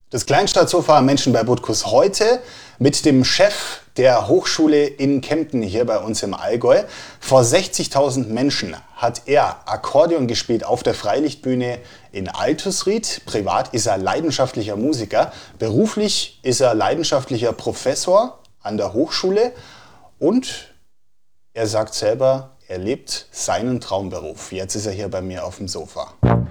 Das Kleinstadtsofa Menschen bei Butkus heute mit dem Chef der Hochschule in Kempten hier bei uns im Allgäu. Vor 60.000 Menschen hat er Akkordeon gespielt auf der Freilichtbühne in Altusried. Privat ist er leidenschaftlicher Musiker. Beruflich ist er leidenschaftlicher Professor an der Hochschule. Und er sagt selber, er lebt seinen Traumberuf. Jetzt ist er hier bei mir auf dem Sofa.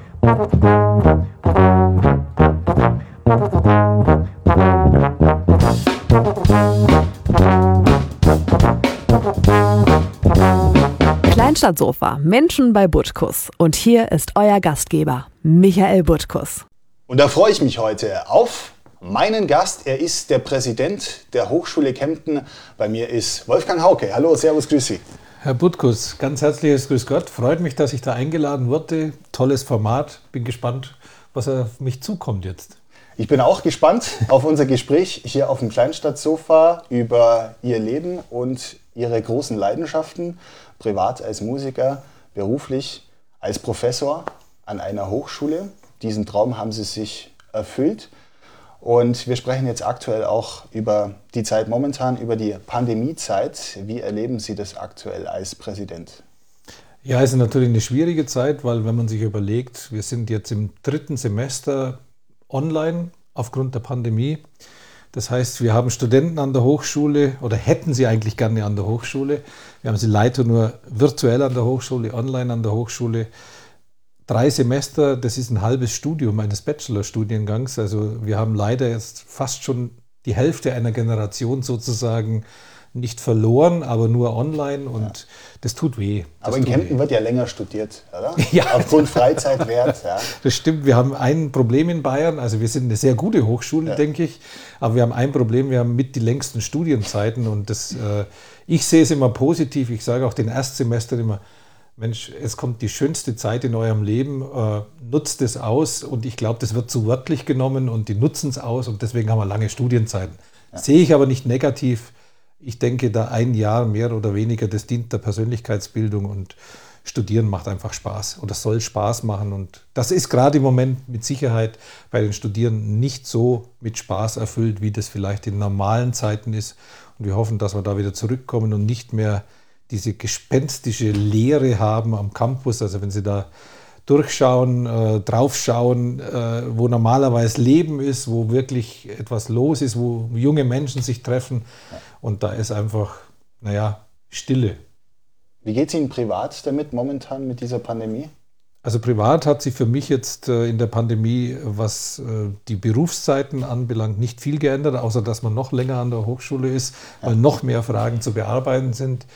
Kleinstadtsofa, Menschen bei Butkus. Und hier ist euer Gastgeber, Michael Butkus. Und da freue ich mich heute auf meinen Gast. Er ist der Präsident der Hochschule Kempten. Bei mir ist Wolfgang Hauke. Hallo, servus, grüß Sie. Herr Butkus, ganz herzliches Grüß Gott. Freut mich, dass ich da eingeladen wurde. Tolles Format. Bin gespannt, was auf mich zukommt jetzt. Ich bin auch gespannt auf unser Gespräch hier auf dem Kleinstadtsofa über Ihr Leben und Ihre großen Leidenschaften. Privat als Musiker, beruflich als Professor an einer Hochschule. Diesen Traum haben Sie sich erfüllt. Und wir sprechen jetzt aktuell auch über die Zeit momentan, über die Pandemiezeit. Wie erleben Sie das aktuell als Präsident? Ja, es ist natürlich eine schwierige Zeit, weil wenn man sich überlegt, wir sind jetzt im 3. Semester online aufgrund der Pandemie. Das heißt, wir haben Studenten an der Hochschule oder hätten sie eigentlich gerne an der Hochschule. Wir haben sie leider nur virtuell an der Hochschule, online an der Hochschule. 3 Semester, das ist ein halbes Studium eines Bachelorstudiengangs. Also wir haben leider jetzt fast schon die Hälfte einer Generation sozusagen nicht verloren, aber nur online und das tut weh. Aber in Kempten wird ja länger studiert, oder? Ja. Aufgrund Freizeitwert. Ja. Das stimmt, wir haben ein Problem in Bayern, also wir sind eine sehr gute Hochschule, denke ich, aber wir haben ein Problem, wir haben mit die längsten Studienzeiten und ich sehe es immer positiv, ich sage auch den Erstsemestern immer, Mensch, es kommt die schönste Zeit in eurem Leben, nutzt es aus und ich glaube, das wird zu wörtlich genommen und die nutzen es aus und deswegen haben wir lange Studienzeiten. Ja. Sehe ich aber nicht negativ. Ich denke, da ein Jahr mehr oder weniger, das dient der Persönlichkeitsbildung und Studieren macht einfach Spaß oder soll Spaß machen. Und das ist gerade im Moment mit Sicherheit bei den Studierenden nicht so mit Spaß erfüllt, wie das vielleicht in normalen Zeiten ist. Und wir hoffen, dass wir da wieder zurückkommen und nicht mehr diese gespenstische Leere haben am Campus. Also wenn Sie da durchschauen, draufschauen, wo normalerweise Leben ist, wo wirklich etwas los ist, wo junge Menschen sich treffen. Und da ist einfach, Stille. Wie geht es Ihnen privat damit momentan mit dieser Pandemie? Also privat hat sich für mich jetzt in der Pandemie, was die Berufszeiten anbelangt, nicht viel geändert, außer dass man noch länger an der Hochschule ist, weil noch mehr Fragen zu bearbeiten sind.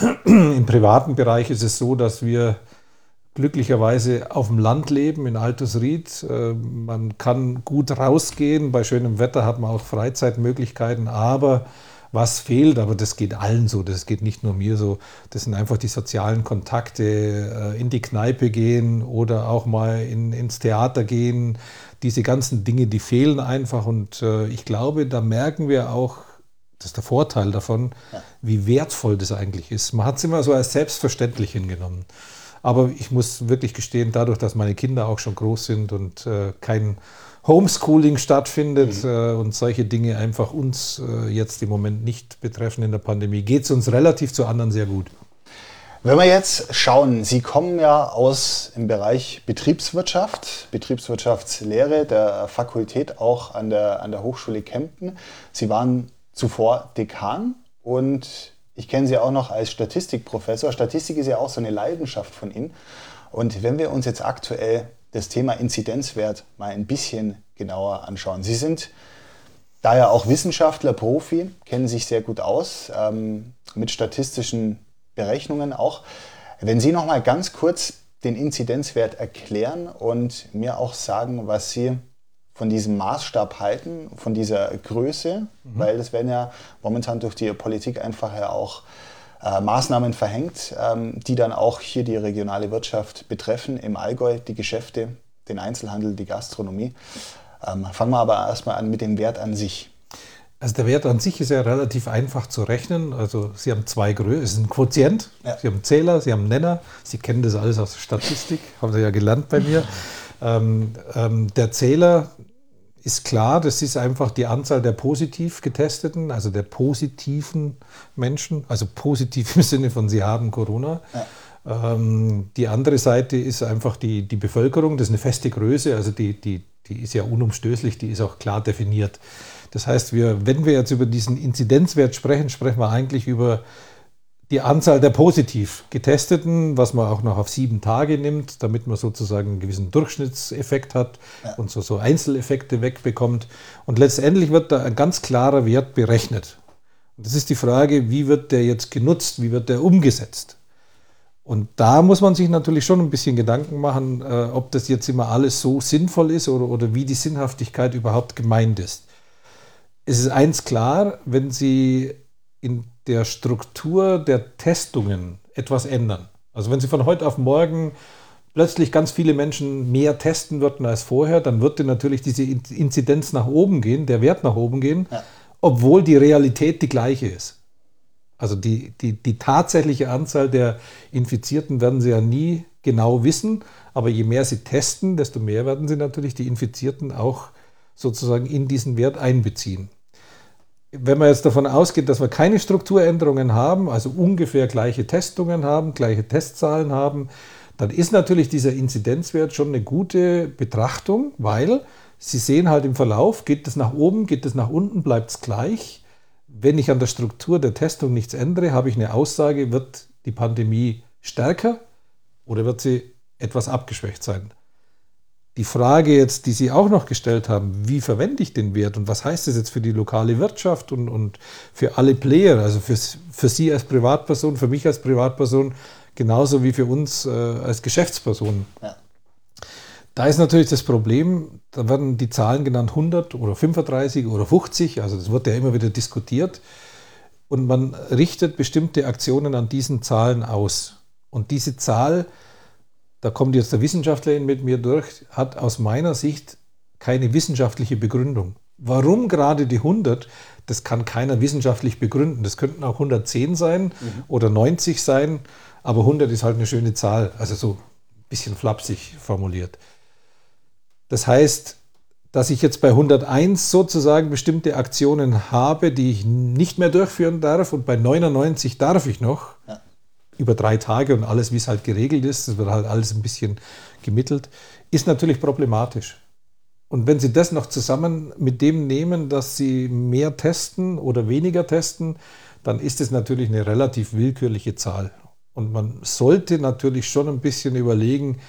Im privaten Bereich ist es so, dass wir glücklicherweise auf dem Land leben, in Altusried. Man kann gut rausgehen, bei schönem Wetter hat man auch Freizeitmöglichkeiten, aber was fehlt, aber das geht allen so, das geht nicht nur mir so, das sind einfach die sozialen Kontakte, in die Kneipe gehen oder auch mal ins Theater gehen, diese ganzen Dinge, die fehlen einfach und ich glaube, da merken wir auch, das ist der Vorteil davon, wie wertvoll das eigentlich ist. Man hat es immer so als selbstverständlich hingenommen. Aber ich muss wirklich gestehen, dadurch, dass meine Kinder auch schon groß sind und kein Homeschooling stattfindet und solche Dinge einfach uns jetzt im Moment nicht betreffen in der Pandemie, geht es uns relativ zu anderen sehr gut. Wenn wir jetzt schauen, Sie kommen ja aus im Bereich Betriebswirtschaft, Betriebswirtschaftslehre, der Fakultät auch an der Hochschule Kempten. Sie waren zuvor Dekan und ich kenne Sie auch noch als Statistikprofessor. Statistik ist ja auch so eine Leidenschaft von Ihnen. Und wenn wir uns jetzt aktuell das Thema Inzidenzwert mal ein bisschen genauer anschauen. Sie sind daher auch Wissenschaftler, Profi, kennen sich sehr gut aus, mit statistischen Berechnungen auch. Wenn Sie noch mal ganz kurz den Inzidenzwert erklären und mir auch sagen, was Sie von diesem Maßstab halten, von dieser Größe, weil das werden ja momentan durch die Politik einfach ja auch Maßnahmen verhängt, die dann auch hier die regionale Wirtschaft betreffen, im Allgäu, die Geschäfte, den Einzelhandel, die Gastronomie. Fangen wir aber erstmal an mit dem Wert an sich. Also der Wert an sich ist ja relativ einfach zu rechnen. Also Sie haben 2 Größen, es ist ein Quotient, Sie haben einen Zähler, Sie haben einen Nenner. Sie kennen das alles aus der Statistik, haben Sie ja gelernt bei mir. Der Zähler ist klar, das ist einfach die Anzahl der positiv Getesteten, also der positiven Menschen, also positiv im Sinne von sie haben Corona. Ja. Die andere Seite ist einfach die Bevölkerung, das ist eine feste Größe, also die ist ja unumstößlich, die ist auch klar definiert. Das heißt, wenn wir jetzt über diesen Inzidenzwert sprechen, sprechen wir eigentlich über die Anzahl der positiv Getesteten, was man auch noch auf 7 Tage nimmt, damit man sozusagen einen gewissen Durchschnittseffekt hat und so Einzeleffekte wegbekommt. Und letztendlich wird da ein ganz klarer Wert berechnet. Und das ist die Frage, wie wird der jetzt genutzt, wie wird der umgesetzt? Und da muss man sich natürlich schon ein bisschen Gedanken machen, ob das jetzt immer alles so sinnvoll ist oder wie die Sinnhaftigkeit überhaupt gemeint ist. Es ist eins klar, wenn Sie in der Struktur der Testungen etwas ändern. Also wenn Sie von heute auf morgen plötzlich ganz viele Menschen mehr testen würden als vorher, dann würde natürlich diese Inzidenz nach oben gehen, der Wert nach oben gehen, obwohl die Realität die gleiche ist. Also die tatsächliche Anzahl der Infizierten werden Sie ja nie genau wissen, aber je mehr Sie testen, desto mehr werden Sie natürlich die Infizierten auch sozusagen in diesen Wert einbeziehen. Wenn man jetzt davon ausgeht, dass wir keine Strukturänderungen haben, also ungefähr gleiche Testungen haben, gleiche Testzahlen haben, dann ist natürlich dieser Inzidenzwert schon eine gute Betrachtung, weil Sie sehen halt im Verlauf, geht es nach oben, geht es nach unten, bleibt es gleich. Wenn ich an der Struktur der Testung nichts ändere, habe ich eine Aussage, wird die Pandemie stärker oder wird sie etwas abgeschwächt sein? Die Frage jetzt, die Sie auch noch gestellt haben, wie verwende ich den Wert und was heißt das jetzt für die lokale Wirtschaft und für alle Player, also für Sie als Privatperson, für mich als Privatperson, genauso wie für uns als Geschäftsperson. Ja. Da ist natürlich das Problem, da werden die Zahlen genannt 100 oder 35 oder 50, also das wird ja immer wieder diskutiert und man richtet bestimmte Aktionen an diesen Zahlen aus. Und diese Zahl, da kommt jetzt der Wissenschaftler mit mir durch, hat aus meiner Sicht keine wissenschaftliche Begründung. Warum gerade die 100? Das kann keiner wissenschaftlich begründen. Das könnten auch 110 sein oder 90 sein, aber 100 ist halt eine schöne Zahl, also so ein bisschen flapsig formuliert. Das heißt, dass ich jetzt bei 101 sozusagen bestimmte Aktionen habe, die ich nicht mehr durchführen darf und bei 99 darf ich noch. Ja. Über 3 Tage und alles, wie es halt geregelt ist, das wird halt alles ein bisschen gemittelt, ist natürlich problematisch. Und wenn Sie das noch zusammen mit dem nehmen, dass Sie mehr testen oder weniger testen, dann ist es natürlich eine relativ willkürliche Zahl. Und man sollte natürlich schon ein bisschen überlegen,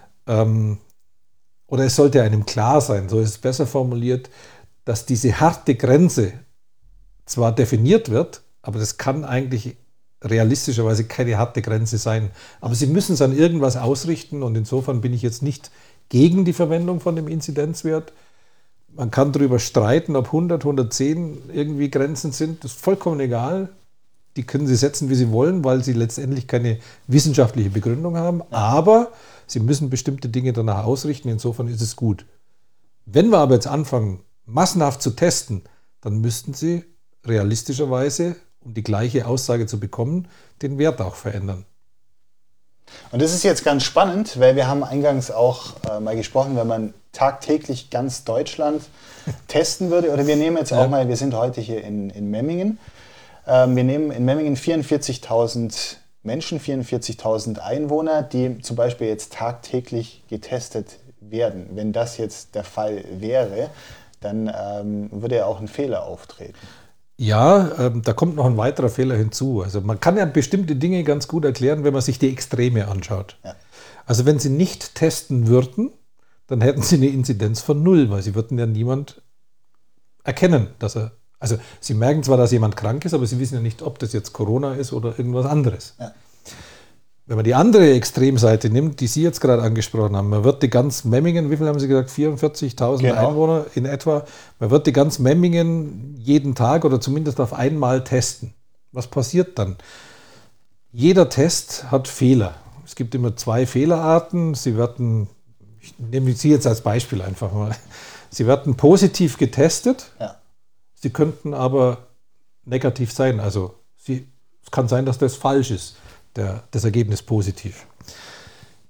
oder es sollte einem klar sein, so ist es besser formuliert, dass diese harte Grenze zwar definiert wird, aber das kann eigentlich realistischerweise keine harte Grenze sein. Aber Sie müssen es an irgendwas ausrichten und insofern bin ich jetzt nicht gegen die Verwendung von dem Inzidenzwert. Man kann darüber streiten, ob 100, 110 irgendwie Grenzen sind. Das ist vollkommen egal. Die können Sie setzen, wie Sie wollen, weil Sie letztendlich keine wissenschaftliche Begründung haben. Aber Sie müssen bestimmte Dinge danach ausrichten. Insofern ist es gut. Wenn wir aber jetzt anfangen, massenhaft zu testen, dann müssten Sie realistischerweise, um die gleiche Aussage zu bekommen, den Wert auch verändern. Und das ist jetzt ganz spannend, weil wir haben eingangs auch mal gesprochen, wenn man tagtäglich ganz Deutschland testen würde, oder wir nehmen jetzt auch mal, wir sind heute hier in Memmingen, wir nehmen in Memmingen 44.000 Menschen, 44.000 Einwohner, die zum Beispiel jetzt tagtäglich getestet werden. Wenn das jetzt der Fall wäre, dann würde ja auch ein Fehler auftreten. Ja, da kommt noch ein weiterer Fehler hinzu. Also man kann ja bestimmte Dinge ganz gut erklären, wenn man sich die Extreme anschaut. Ja. Also wenn Sie nicht testen würden, dann hätten Sie eine Inzidenz von 0, weil Sie würden ja niemand erkennen, dass er... Also Sie merken zwar, dass jemand krank ist, aber Sie wissen ja nicht, ob das jetzt Corona ist oder irgendwas anderes. Ja. Wenn man die andere Extremseite nimmt, die Sie jetzt gerade angesprochen haben, man wird die ganz Memmingen, wie viel haben Sie gesagt, 44.000 Einwohner in etwa, man wird die ganz Memmingen jeden Tag oder zumindest auf einmal testen. Was passiert dann? Jeder Test hat Fehler. Es gibt immer 2 Fehlerarten. Sie werden, ich nehme Sie jetzt als Beispiel einfach mal, Sie werden positiv getestet, Sie könnten aber negativ sein. Also es kann sein, dass das falsch ist. Das Ergebnis positiv.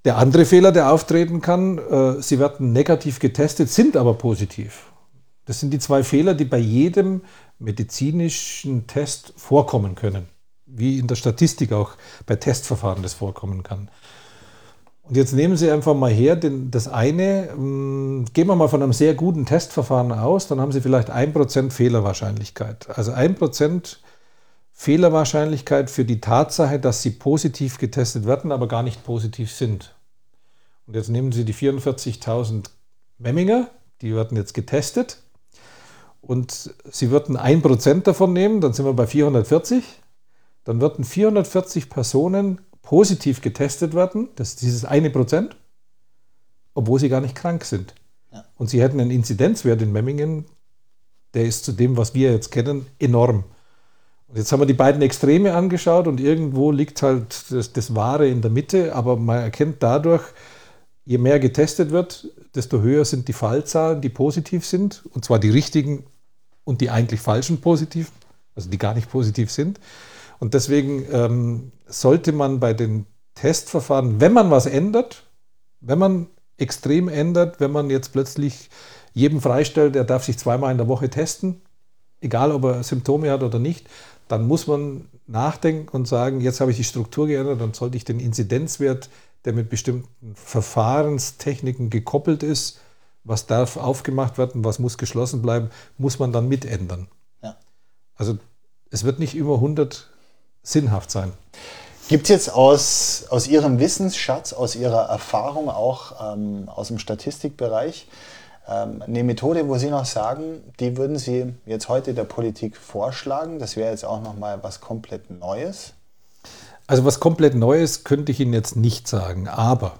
Der andere Fehler, der auftreten kann, sie werden negativ getestet, sind aber positiv. Das sind die zwei Fehler, die bei jedem medizinischen Test vorkommen können. Wie in der Statistik auch bei Testverfahren das vorkommen kann. Und jetzt nehmen Sie einfach mal her, das eine, gehen wir mal von einem sehr guten Testverfahren aus, dann haben Sie vielleicht 1% Fehlerwahrscheinlichkeit. Also 1% Fehlerwahrscheinlichkeit für die Tatsache, dass Sie positiv getestet werden, aber gar nicht positiv sind. Und jetzt nehmen Sie die 44.000 Memminger, die werden jetzt getestet und Sie würden 1% davon nehmen, dann sind wir bei 440. Dann würden 440 Personen positiv getestet werden, das ist dieses 1%, obwohl sie gar nicht krank sind. Ja. Und sie hätten einen Inzidenzwert in Memmingen, der ist zu dem, was wir jetzt kennen, enorm. Und jetzt haben wir die beiden Extreme angeschaut und irgendwo liegt halt das Wahre in der Mitte, aber man erkennt dadurch, je mehr getestet wird, desto höher sind die Fallzahlen, die positiv sind, und zwar die richtigen und die eigentlich falschen positiven, also die gar nicht positiv sind. Und deswegen sollte man bei den Testverfahren, wenn man was ändert, wenn man extrem ändert, wenn man jetzt plötzlich jedem freistellt, er darf sich 2-mal in der Woche testen, egal ob er Symptome hat oder nicht, dann muss man nachdenken und sagen, jetzt habe ich die Struktur geändert, dann sollte ich den Inzidenzwert, der mit bestimmten Verfahrenstechniken gekoppelt ist, was darf aufgemacht werden, was muss geschlossen bleiben, muss man dann mitändern. Ja. Also es wird nicht über 100 sinnhaft sein. Gibt es jetzt aus Ihrem Wissensschatz, aus Ihrer Erfahrung auch aus dem Statistikbereich eine Methode, wo Sie noch sagen, die würden Sie jetzt heute der Politik vorschlagen? Das wäre jetzt auch nochmal was komplett Neues. Also was komplett Neues könnte ich Ihnen jetzt nicht sagen, aber,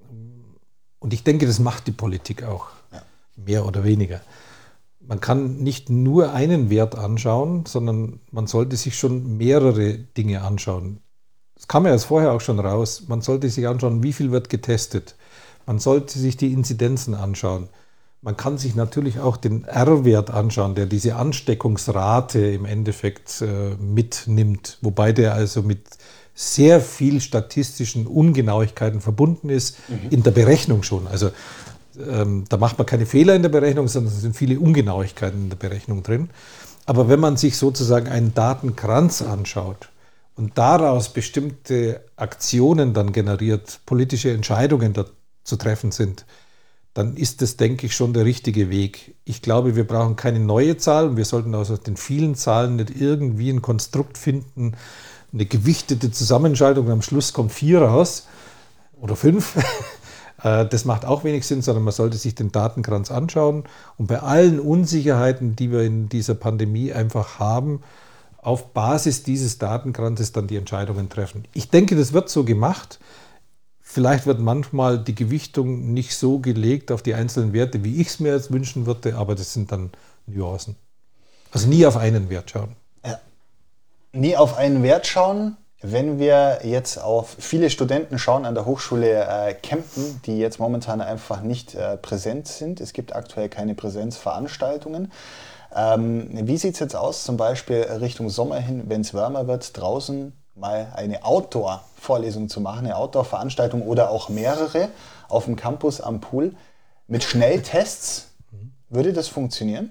und ich denke, das macht die Politik auch, ja, mehr oder weniger. Man kann nicht nur einen Wert anschauen, sondern man sollte sich schon mehrere Dinge anschauen. Das kam ja jetzt vorher auch schon raus. Man sollte sich anschauen, wie viel wird getestet. Man sollte sich die Inzidenzen anschauen. Man kann sich natürlich auch den R-Wert anschauen, der diese Ansteckungsrate im Endeffekt mitnimmt, wobei der also mit sehr viel statistischen Ungenauigkeiten verbunden ist, in der Berechnung schon. Also da macht man keine Fehler in der Berechnung, sondern es sind viele Ungenauigkeiten in der Berechnung drin. Aber wenn man sich sozusagen einen Datenkranz anschaut und daraus bestimmte Aktionen dann generiert, politische Entscheidungen da zu treffen sind, dann ist das, denke ich, schon der richtige Weg. Ich glaube, wir brauchen keine neue Zahl und wir sollten aus den vielen Zahlen nicht irgendwie ein Konstrukt finden, eine gewichtete Zusammenschaltung und am Schluss kommt 4 raus oder 5. Das macht auch wenig Sinn, sondern man sollte sich den Datenkranz anschauen und bei allen Unsicherheiten, die wir in dieser Pandemie einfach haben, auf Basis dieses Datenkranzes dann die Entscheidungen treffen. Ich denke, das wird so gemacht. Vielleicht wird manchmal die Gewichtung nicht so gelegt auf die einzelnen Werte, wie ich es mir jetzt wünschen würde, aber das sind dann Nuancen. Also nie auf einen Wert schauen. Ja. Nie auf einen Wert schauen. Wenn wir jetzt auf viele Studenten schauen an der Hochschule Kempten, die jetzt momentan einfach nicht präsent sind, es gibt aktuell keine Präsenzveranstaltungen. Wie sieht es jetzt aus, zum Beispiel Richtung Sommer hin, wenn es wärmer wird, draußen mal eine Outdoor-Vorlesung zu machen, eine Outdoor-Veranstaltung oder auch mehrere auf dem Campus am Pool mit Schnelltests? Würde das funktionieren?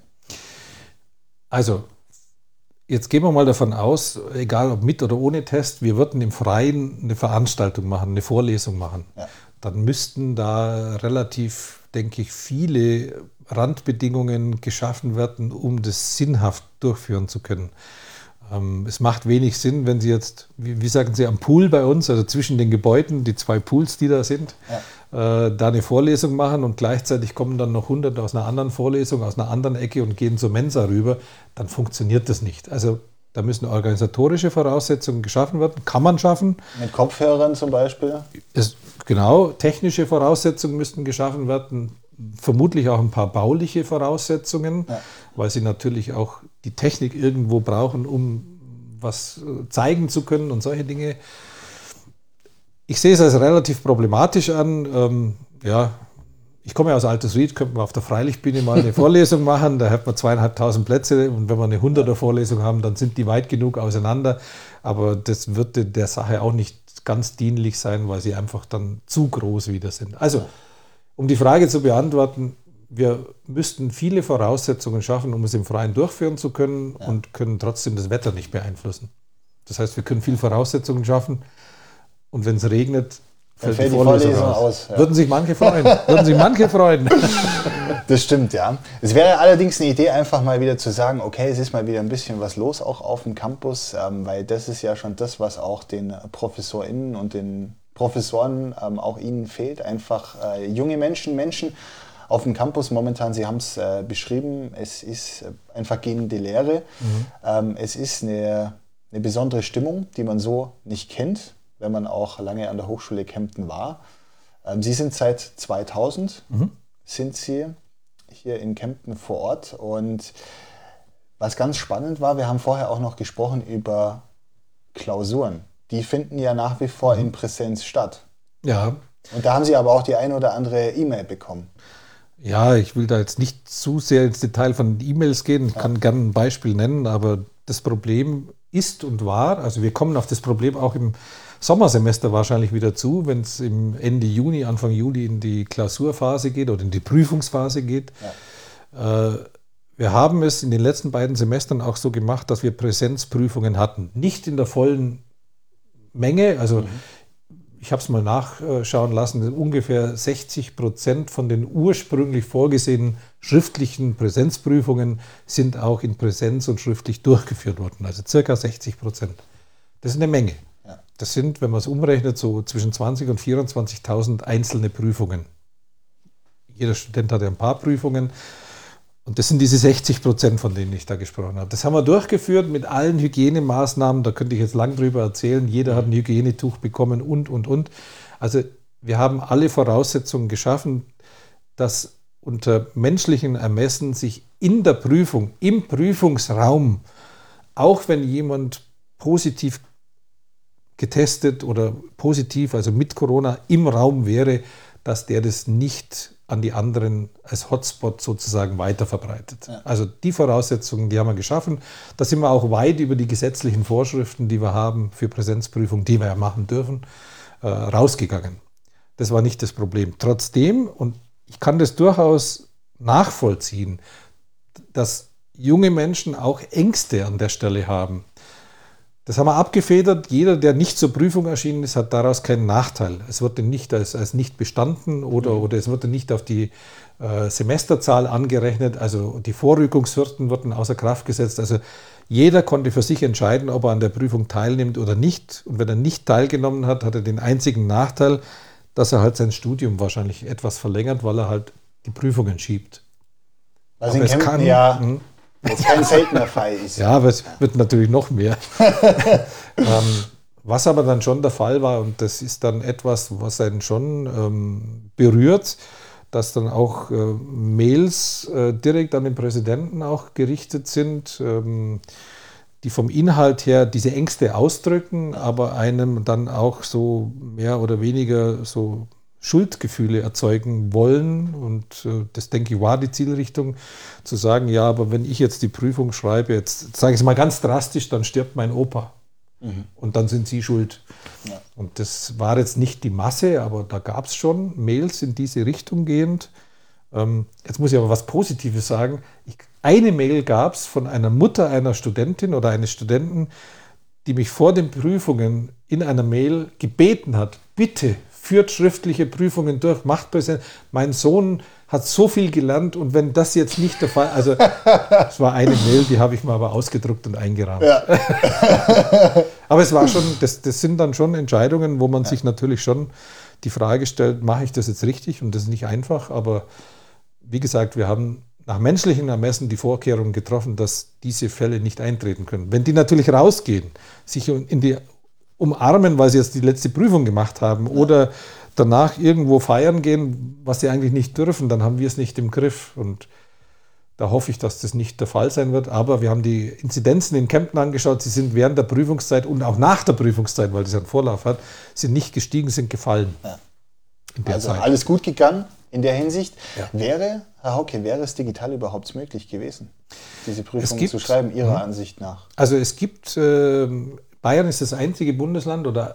Also, jetzt gehen wir mal davon aus, egal ob mit oder ohne Test, wir würden im Freien eine Veranstaltung machen, eine Vorlesung machen. Ja. Dann müssten da relativ, denke ich, viele Randbedingungen geschaffen werden, um das sinnhaft durchführen zu können. Es macht wenig Sinn, wenn Sie jetzt, wie sagen Sie, am Pool bei uns, also zwischen den Gebäuden, die 2 Pools, die da sind, da eine Vorlesung machen und gleichzeitig kommen dann noch 100 aus einer anderen Vorlesung, aus einer anderen Ecke und gehen zur Mensa rüber, dann funktioniert das nicht. Also da müssen organisatorische Voraussetzungen geschaffen werden, kann man schaffen. Mit Kopfhörern zum Beispiel? Genau, technische Voraussetzungen müssten geschaffen werden, vermutlich auch ein paar bauliche Voraussetzungen, weil sie natürlich auch die Technik irgendwo brauchen, um was zeigen zu können und solche Dinge. Ich sehe es als relativ problematisch an. Ich komme ja aus Altersried, könnte man auf der Freilichtbühne mal eine Vorlesung machen, da hat man 2.500 Plätze und wenn wir eine 100er Vorlesung haben, dann sind die weit genug auseinander, aber das würde der Sache auch nicht nicht ganz dienlich sein, weil sie einfach dann zu groß wieder sind. Also, um die Frage zu beantworten, wir müssten viele Voraussetzungen schaffen, um es im Freien durchführen zu können und können trotzdem das Wetter nicht beeinflussen. Das heißt, wir können viele Voraussetzungen schaffen und wenn es regnet, fällt die Vorlesung aus. Ja. Würden sich manche freuen. Das stimmt, ja. Es wäre allerdings eine Idee, einfach mal wieder zu sagen, okay, es ist mal wieder ein bisschen was los, auch auf dem Campus, weil das ist ja schon das, was auch den ProfessorInnen und den Professoren auch ihnen fehlt. Einfach junge Menschen auf dem Campus momentan, Sie haben es beschrieben, es ist einfach gehende Lehre. Es ist eine besondere Stimmung, die man so nicht kennt, wenn man auch lange an der Hochschule Kempten war. Sie sind seit 2000, sind Sie hier in Kempten vor Ort. Und was ganz spannend war, wir haben vorher auch noch gesprochen über Klausuren. Die finden ja nach wie vor in Präsenz statt. Ja. Und da haben Sie aber auch die ein oder andere E-Mail bekommen. Ja, ich will da jetzt nicht zu sehr ins Detail von E-Mails gehen. Ich kann gerne ein Beispiel nennen, aber das Problem ist und war, also wir kommen auf das Problem auch im Sommersemester wahrscheinlich wieder zu, wenn es im Ende Juni, Anfang Juli in die Klausurphase geht oder in die Prüfungsphase geht. Ja. Wir haben es in den letzten beiden Semestern auch so gemacht, dass wir Präsenzprüfungen hatten. Nicht in der vollen Menge, also ich habe es mal nachschauen lassen, ungefähr 60% von den ursprünglich vorgesehenen schriftlichen Präsenzprüfungen sind auch in Präsenz und schriftlich durchgeführt worden, also circa 60%. Das ist eine Menge. Ja. Das sind, wenn man es umrechnet, so zwischen 20.000 und 24.000 einzelne Prüfungen. Jeder Student hat ja ein paar Prüfungen. Und das sind diese 60%, von denen ich da gesprochen habe. Das haben wir durchgeführt mit allen Hygienemaßnahmen. Da könnte ich jetzt lang drüber erzählen. Jeder hat ein Hygienetuch bekommen und. Also wir haben alle Voraussetzungen geschaffen, dass unter menschlichen Ermessen sich in der Prüfung, im Prüfungsraum, auch wenn jemand positiv getestet oder positiv, also mit Corona im Raum wäre, dass der das nicht an die anderen als Hotspot sozusagen weiter verbreitet. Ja. Also die Voraussetzungen, die haben wir geschaffen. Da sind wir auch weit über die gesetzlichen Vorschriften, die wir haben für Präsenzprüfungen, die wir ja machen dürfen, rausgegangen. Das war nicht das Problem. Trotzdem, und ich kann das durchaus nachvollziehen, dass junge Menschen auch Ängste an der Stelle haben. Das haben wir abgefedert. Jeder, der nicht zur Prüfung erschienen ist, hat daraus keinen Nachteil. Es wird nicht als nicht bestanden oder es wird nicht auf die Semesterzahl angerechnet. Also die Vorrückungshürden wurden außer Kraft gesetzt. Also jeder konnte für sich entscheiden, ob er an der Prüfung teilnimmt oder nicht. Und wenn er nicht teilgenommen hat, hat er den einzigen Nachteil, dass er halt sein Studium wahrscheinlich etwas verlängert, weil er halt die Prüfungen schiebt. Was in Kempten jetzt kein seltener Fall ist. Ja, aber es wird natürlich noch mehr. Was aber dann schon der Fall war, und das ist dann etwas, was einen schon berührt, dass dann auch Mails direkt an den Präsidenten auch gerichtet sind, die vom Inhalt her diese Ängste ausdrücken, aber einem dann auch so mehr oder weniger so Schuldgefühle erzeugen wollen. Und das, denke ich, war die Zielrichtung, zu sagen, ja, aber wenn ich jetzt die Prüfung schreibe, jetzt sage ich es mal ganz drastisch, dann stirbt mein Opa. Und dann sind Sie schuld. Ja. Und das war jetzt nicht die Masse, aber da gab es schon Mails in diese Richtung gehend. Jetzt muss ich aber was Positives sagen. Eine Mail gab es von einer Mutter einer Studentin oder eines Studenten, die mich vor den Prüfungen in einer Mail gebeten hat, bitte führt schriftliche Prüfungen durch, macht Präsenz. Mein Sohn hat so viel gelernt und wenn das jetzt nicht der Fall, also es war eine Mail, die habe ich mal aber ausgedruckt und eingerahmt. Ja. Aber es war schon, das sind dann schon Entscheidungen, wo man sich natürlich schon die Frage stellt, mache ich das jetzt richtig? Und das ist nicht einfach, aber wie gesagt, wir haben nach menschlichen Ermessen die Vorkehrungen getroffen, dass diese Fälle nicht eintreten können. Wenn die natürlich rausgehen, sich in die umarmen, weil sie jetzt die letzte Prüfung gemacht haben oder danach irgendwo feiern gehen, was sie eigentlich nicht dürfen, dann haben wir es nicht im Griff. Und da hoffe ich, dass das nicht der Fall sein wird. Aber wir haben die Inzidenzen in Kempten angeschaut. Sie sind während der Prüfungszeit und auch nach der Prüfungszeit, weil das einen Vorlauf hat, sind nicht gestiegen, sind gefallen. Ja. In der Zeit. Alles gut gegangen in der Hinsicht. Ja. Herr Hauke, wäre es digital überhaupt möglich gewesen, diese Prüfung zu schreiben, Ihrer Ansicht nach? Also es gibt... Bayern ist das einzige Bundesland, oder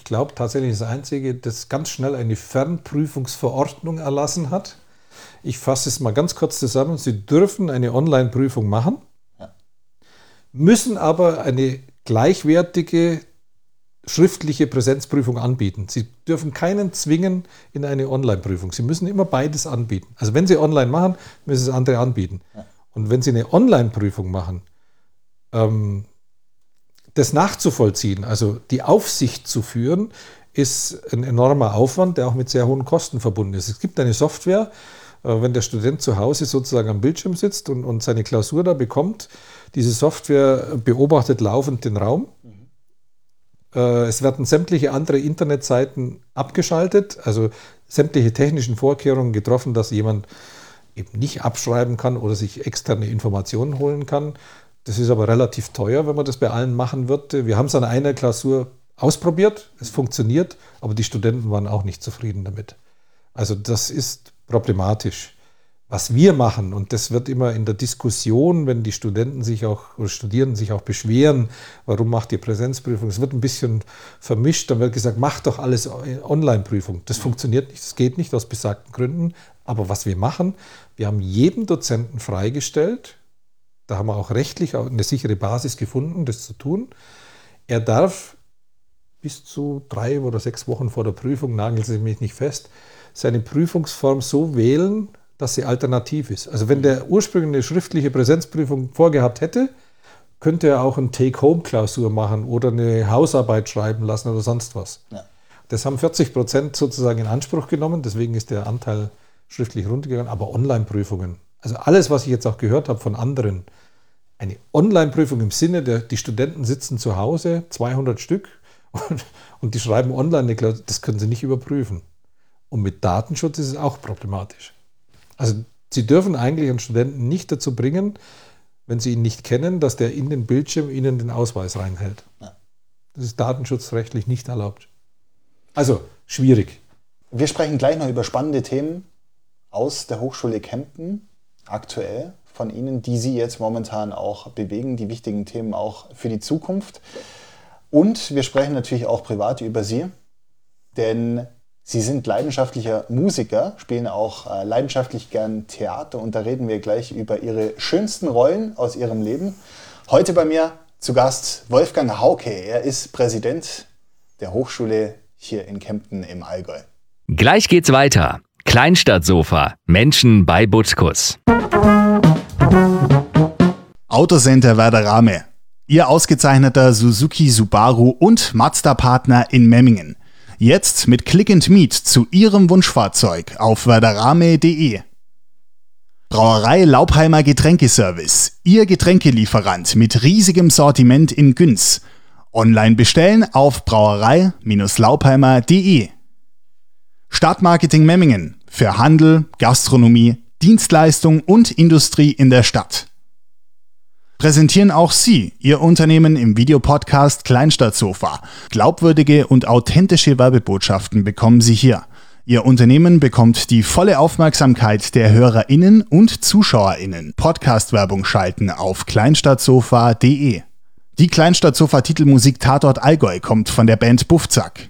ich glaube tatsächlich das Einzige, das ganz schnell eine Fernprüfungsverordnung erlassen hat. Ich fasse es mal ganz kurz zusammen. Sie dürfen eine Online-Prüfung machen, müssen aber eine gleichwertige schriftliche Präsenzprüfung anbieten. Sie dürfen keinen zwingen in eine Online-Prüfung. Sie müssen immer beides anbieten. Also wenn Sie online machen, müssen Sie das andere anbieten. Ja. Und wenn Sie eine Online-Prüfung machen, das nachzuvollziehen, also die Aufsicht zu führen, ist ein enormer Aufwand, der auch mit sehr hohen Kosten verbunden ist. Es gibt eine Software, wenn der Student zu Hause sozusagen am Bildschirm sitzt und seine Klausur da bekommt, diese Software beobachtet laufend den Raum. Es werden sämtliche andere Internetseiten abgeschaltet, also sämtliche technischen Vorkehrungen getroffen, dass jemand eben nicht abschreiben kann oder sich externe Informationen holen kann. Das ist aber relativ teuer, wenn man das bei allen machen würde. Wir haben es an einer Klausur ausprobiert, es funktioniert, aber die Studenten waren auch nicht zufrieden damit. Also das ist problematisch. Was wir machen, und das wird immer in der Diskussion, wenn die Studenten sich auch oder Studierenden sich auch beschweren, warum macht ihr Präsenzprüfung? Es wird ein bisschen vermischt, dann wird gesagt, macht doch alles Online-Prüfung. Das funktioniert nicht, das geht nicht aus besagten Gründen. Aber was wir machen, wir haben jedem Dozenten freigestellt, da haben wir auch rechtlich eine sichere Basis gefunden, das zu tun. Er darf bis zu 3 oder 6 Wochen vor der Prüfung, nageln Sie mich nicht fest, seine Prüfungsform so wählen, dass sie alternativ ist. Also wenn der ursprünglich eine schriftliche Präsenzprüfung vorgehabt hätte, könnte er auch eine Take-Home-Klausur machen oder eine Hausarbeit schreiben lassen oder sonst was. Ja. Das haben 40% sozusagen in Anspruch genommen, deswegen ist der Anteil schriftlich runtergegangen, aber Online-Prüfungen, also alles, was ich jetzt auch gehört habe von anderen, eine Online-Prüfung im Sinne, die Studenten sitzen zu Hause, 200 Stück, und die schreiben online eine Klausur, das können sie nicht überprüfen. Und mit Datenschutz ist es auch problematisch. Also Sie dürfen eigentlich einen Studenten nicht dazu bringen, wenn Sie ihn nicht kennen, dass der in den Bildschirm Ihnen den Ausweis reinhält. Ja. Das ist datenschutzrechtlich nicht erlaubt. Also schwierig. Wir sprechen gleich noch über spannende Themen aus der Hochschule Kempten, aktuell von Ihnen, die Sie jetzt momentan auch bewegen, die wichtigen Themen auch für die Zukunft. Und wir sprechen natürlich auch privat über Sie, denn Sie sind leidenschaftlicher Musiker, spielen auch leidenschaftlich gern Theater und da reden wir gleich über Ihre schönsten Rollen aus Ihrem Leben. Heute bei mir zu Gast Wolfgang Hauke. Er ist Präsident der Hochschule hier in Kempten im Allgäu. Gleich geht's weiter. Kleinstadtsofa. Menschen bei Butkus. Autocenter Werder Rame. Ihr ausgezeichneter Suzuki Subaru und Mazda-Partner in Memmingen. Jetzt mit Click and Meet zu Ihrem Wunschfahrzeug auf werderrame.de. Brauerei Laubheimer Getränkeservice. Ihr Getränkelieferant mit riesigem Sortiment in Günz. Online bestellen auf brauerei-laubheimer.de. Stadtmarketing Memmingen. Für Handel, Gastronomie, Dienstleistung und Industrie in der Stadt. Präsentieren auch Sie Ihr Unternehmen im Videopodcast Kleinstadtsofa. Glaubwürdige und authentische Werbebotschaften bekommen Sie hier. Ihr Unternehmen bekommt die volle Aufmerksamkeit der HörerInnen und ZuschauerInnen. Podcast-Werbung schalten auf kleinstadtsofa.de. Die Kleinstadtsofa-Titelmusik Tatort Allgäu kommt von der Band Buffzack.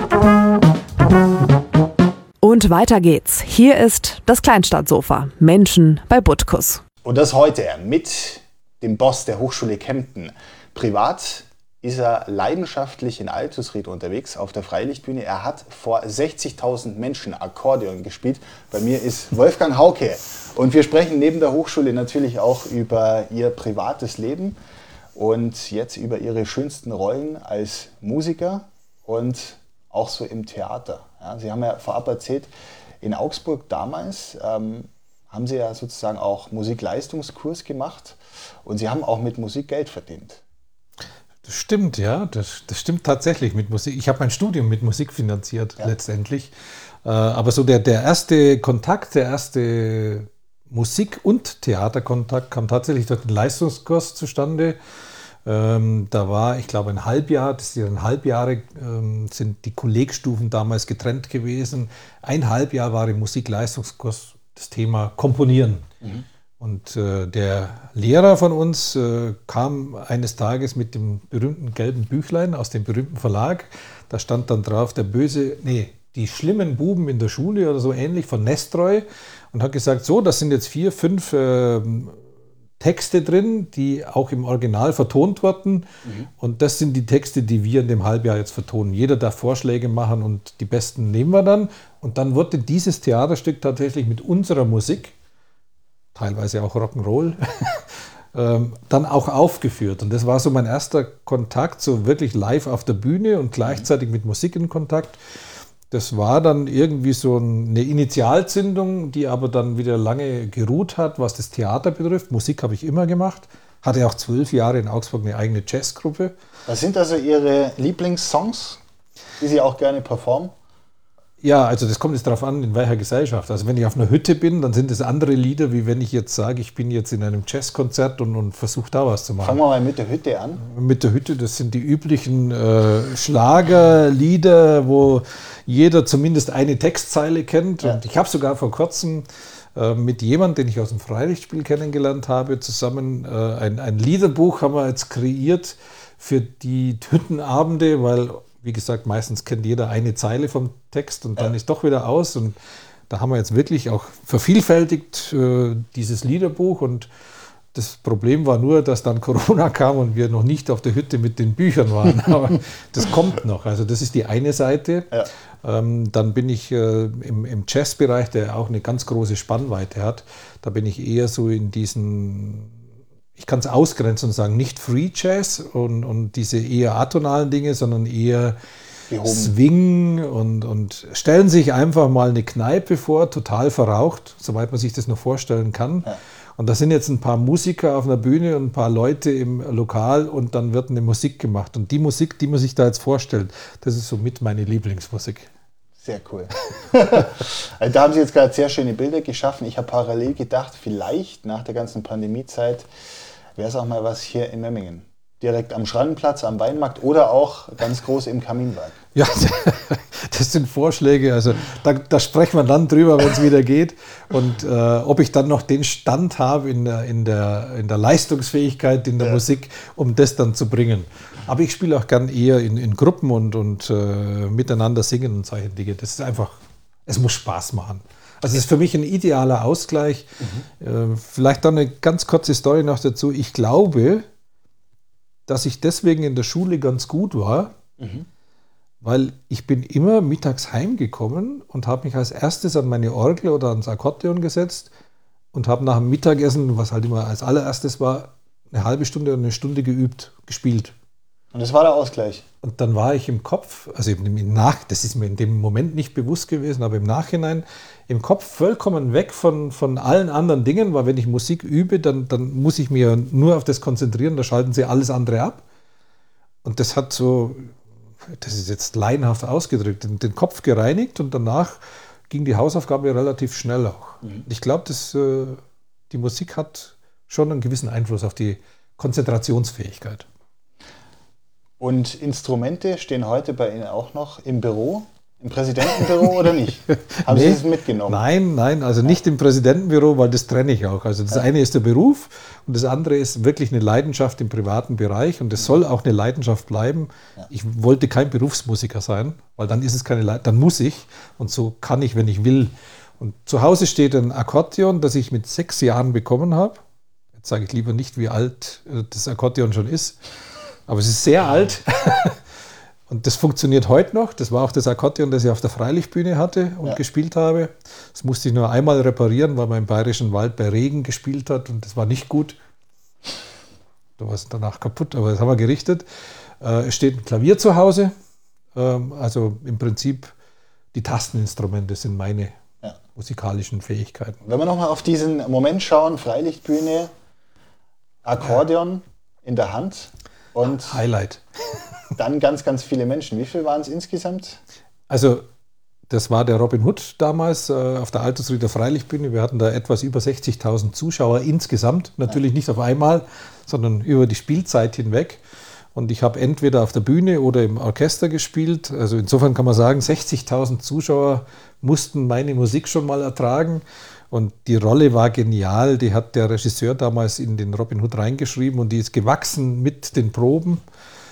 Und weiter geht's. Hier ist das Kleinstadtsofa. Menschen bei Butkus. Und das heute mit dem Boss der Hochschule Kempten. Privat ist er leidenschaftlich in Altusried unterwegs auf der Freilichtbühne. Er hat vor 60.000 Menschen Akkordeon gespielt. Bei mir ist Wolfgang Hauke. Und wir sprechen neben der Hochschule natürlich auch über Ihr privates Leben und jetzt über Ihre schönsten Rollen als Musiker und auch so im Theater. Ja, Sie haben ja vorab erzählt, in Augsburg damals haben Sie ja sozusagen auch Musikleistungskurs gemacht und Sie haben auch mit Musik Geld verdient. Das stimmt, ja. Das stimmt tatsächlich mit Musik. Ich habe mein Studium mit Musik finanziert, letztendlich. Aber so der erste Kontakt, der erste Musik- und Theaterkontakt kam tatsächlich durch den Leistungskurs zustande. Da war, ich glaube, ein Halbjahr, sind die Kollegstufen damals getrennt gewesen. Ein Halbjahr war im Musikleistungskurs das Thema Komponieren. Mhm. Und der Lehrer von uns kam eines Tages mit dem berühmten gelben Büchlein aus dem berühmten Verlag. Da stand dann drauf, die schlimmen Buben in der Schule oder so ähnlich von Nestroy, und hat gesagt, so, das sind jetzt 4, 5 Texte drin, die auch im Original vertont wurden. Und das sind die Texte, die wir in dem Halbjahr jetzt vertonen. Jeder darf Vorschläge machen und die besten nehmen wir dann. Und dann wurde dieses Theaterstück tatsächlich mit unserer Musik, teilweise auch Rock'n'Roll, dann auch aufgeführt. Und das war so mein erster Kontakt, so wirklich live auf der Bühne und gleichzeitig mit Musik in Kontakt. Das war dann irgendwie so eine Initialzündung, die aber dann wieder lange geruht hat, was das Theater betrifft. Musik habe ich immer gemacht. Hatte auch 12 Jahre in Augsburg eine eigene Jazzgruppe. Was sind also Ihre Lieblingssongs, die Sie auch gerne performen? Ja, also das kommt jetzt darauf an, in welcher Gesellschaft. Also wenn ich auf einer Hütte bin, dann sind es andere Lieder, wie wenn ich jetzt sage, ich bin jetzt in einem Jazzkonzert und versuche da was zu machen. Fangen wir mal mit der Hütte an. Mit der Hütte, das sind die üblichen Schlagerlieder, wo jeder zumindest eine Textzeile kennt. Ja. Und ich habe sogar vor kurzem mit jemandem, den ich aus dem Freilichtspiel kennengelernt habe, zusammen ein Liederbuch haben wir jetzt kreiert für die Hüttenabende, weil, wie gesagt, meistens kennt jeder eine Zeile vom Text und dann ist doch wieder aus. Und da haben wir jetzt wirklich auch vervielfältigt dieses Liederbuch. Und das Problem war nur, dass dann Corona kam und wir noch nicht auf der Hütte mit den Büchern waren. Aber das kommt noch. Also das ist die eine Seite. Ja. Dann bin ich im Jazzbereich, der auch eine ganz große Spannweite hat. Da bin ich eher so in diesen, ich kann es ausgrenzen und sagen, nicht Free Jazz und diese eher atonalen Dinge, sondern eher Swing und stellen sich einfach mal eine Kneipe vor, total verraucht, soweit man sich das noch vorstellen kann. Ja. Und da sind jetzt ein paar Musiker auf einer Bühne und ein paar Leute im Lokal und dann wird eine Musik gemacht. Und die Musik, die man sich da jetzt vorstellt, das ist somit meine Lieblingsmusik. Sehr cool. Also da haben Sie jetzt gerade sehr schöne Bilder geschaffen. Ich habe parallel gedacht, vielleicht nach der ganzen Pandemiezeit wäre es auch mal was hier in Memmingen. Direkt am Schranenplatz, am Weinmarkt oder auch ganz groß im Kaminwerk. Ja, das sind Vorschläge. Also da sprechen wir dann drüber, wenn es wieder geht. Und ob ich dann noch den Stand habe in der Leistungsfähigkeit in der Musik, um das dann zu bringen. Aber ich spiele auch gern eher in Gruppen und miteinander singen und solche Dinge. Das ist einfach, es muss Spaß machen. Also es ist für mich ein idealer Ausgleich. Vielleicht dann eine ganz kurze Story noch dazu. Ich glaube, dass ich deswegen in der Schule ganz gut war, weil ich bin immer mittags heimgekommen und habe mich als erstes an meine Orgel oder ans Akkordeon gesetzt und habe nach dem Mittagessen, was halt immer als allererstes war, eine halbe Stunde oder eine Stunde gespielt. Und das war der Ausgleich? Und dann war ich im Kopf, also das ist mir in dem Moment nicht bewusst gewesen, aber im Nachhinein im Kopf vollkommen weg von allen anderen Dingen, weil wenn ich Musik übe, dann muss ich mir nur auf das konzentrieren, da schalten sie alles andere ab. Und das hat so, das ist jetzt laienhaft ausgedrückt, den Kopf gereinigt und danach ging die Hausaufgabe relativ schnell auch. Ich glaube, die Musik hat schon einen gewissen Einfluss auf die Konzentrationsfähigkeit. Und Instrumente stehen heute bei Ihnen auch noch im Büro? Im Präsidentenbüro oder nicht? Haben Sie das mitgenommen? Nein, also nicht im Präsidentenbüro, weil das trenne ich auch. Also das eine ist der Beruf und das andere ist wirklich eine Leidenschaft im privaten Bereich und es soll auch eine Leidenschaft bleiben. Ja. Ich wollte kein Berufsmusiker sein, weil dann ist es keine Leidenschaft, dann muss ich und so kann ich, wenn ich will. Und zu Hause steht ein Akkordeon, das ich mit 6 Jahren bekommen habe. Jetzt sage ich lieber nicht, wie alt das Akkordeon schon ist, aber es ist sehr alt. Und das funktioniert heute noch. Das war auch das Akkordeon, das ich auf der Freilichtbühne hatte und gespielt habe. Das musste ich nur einmal reparieren, weil man im Bayerischen Wald bei Regen gespielt hat und das war nicht gut. Da war es danach kaputt, aber das haben wir gerichtet. Es steht ein Klavier zu Hause. Also im Prinzip die Tasteninstrumente sind meine musikalischen Fähigkeiten. Wenn wir nochmal auf diesen Moment schauen, Freilichtbühne, Akkordeon in der Hand und Highlight. Dann ganz, ganz viele Menschen. Wie viel waren es insgesamt? Also das war der Robin Hood damals auf der Altersrieder Freilichtbühne. Wir hatten da etwas über 60.000 Zuschauer insgesamt. Natürlich nicht auf einmal, sondern über die Spielzeit hinweg. Und ich habe entweder auf der Bühne oder im Orchester gespielt. Also insofern kann man sagen, 60.000 Zuschauer mussten meine Musik schon mal ertragen. Und die Rolle war genial, die hat der Regisseur damals in den Robin Hood reingeschrieben und die ist gewachsen mit den Proben.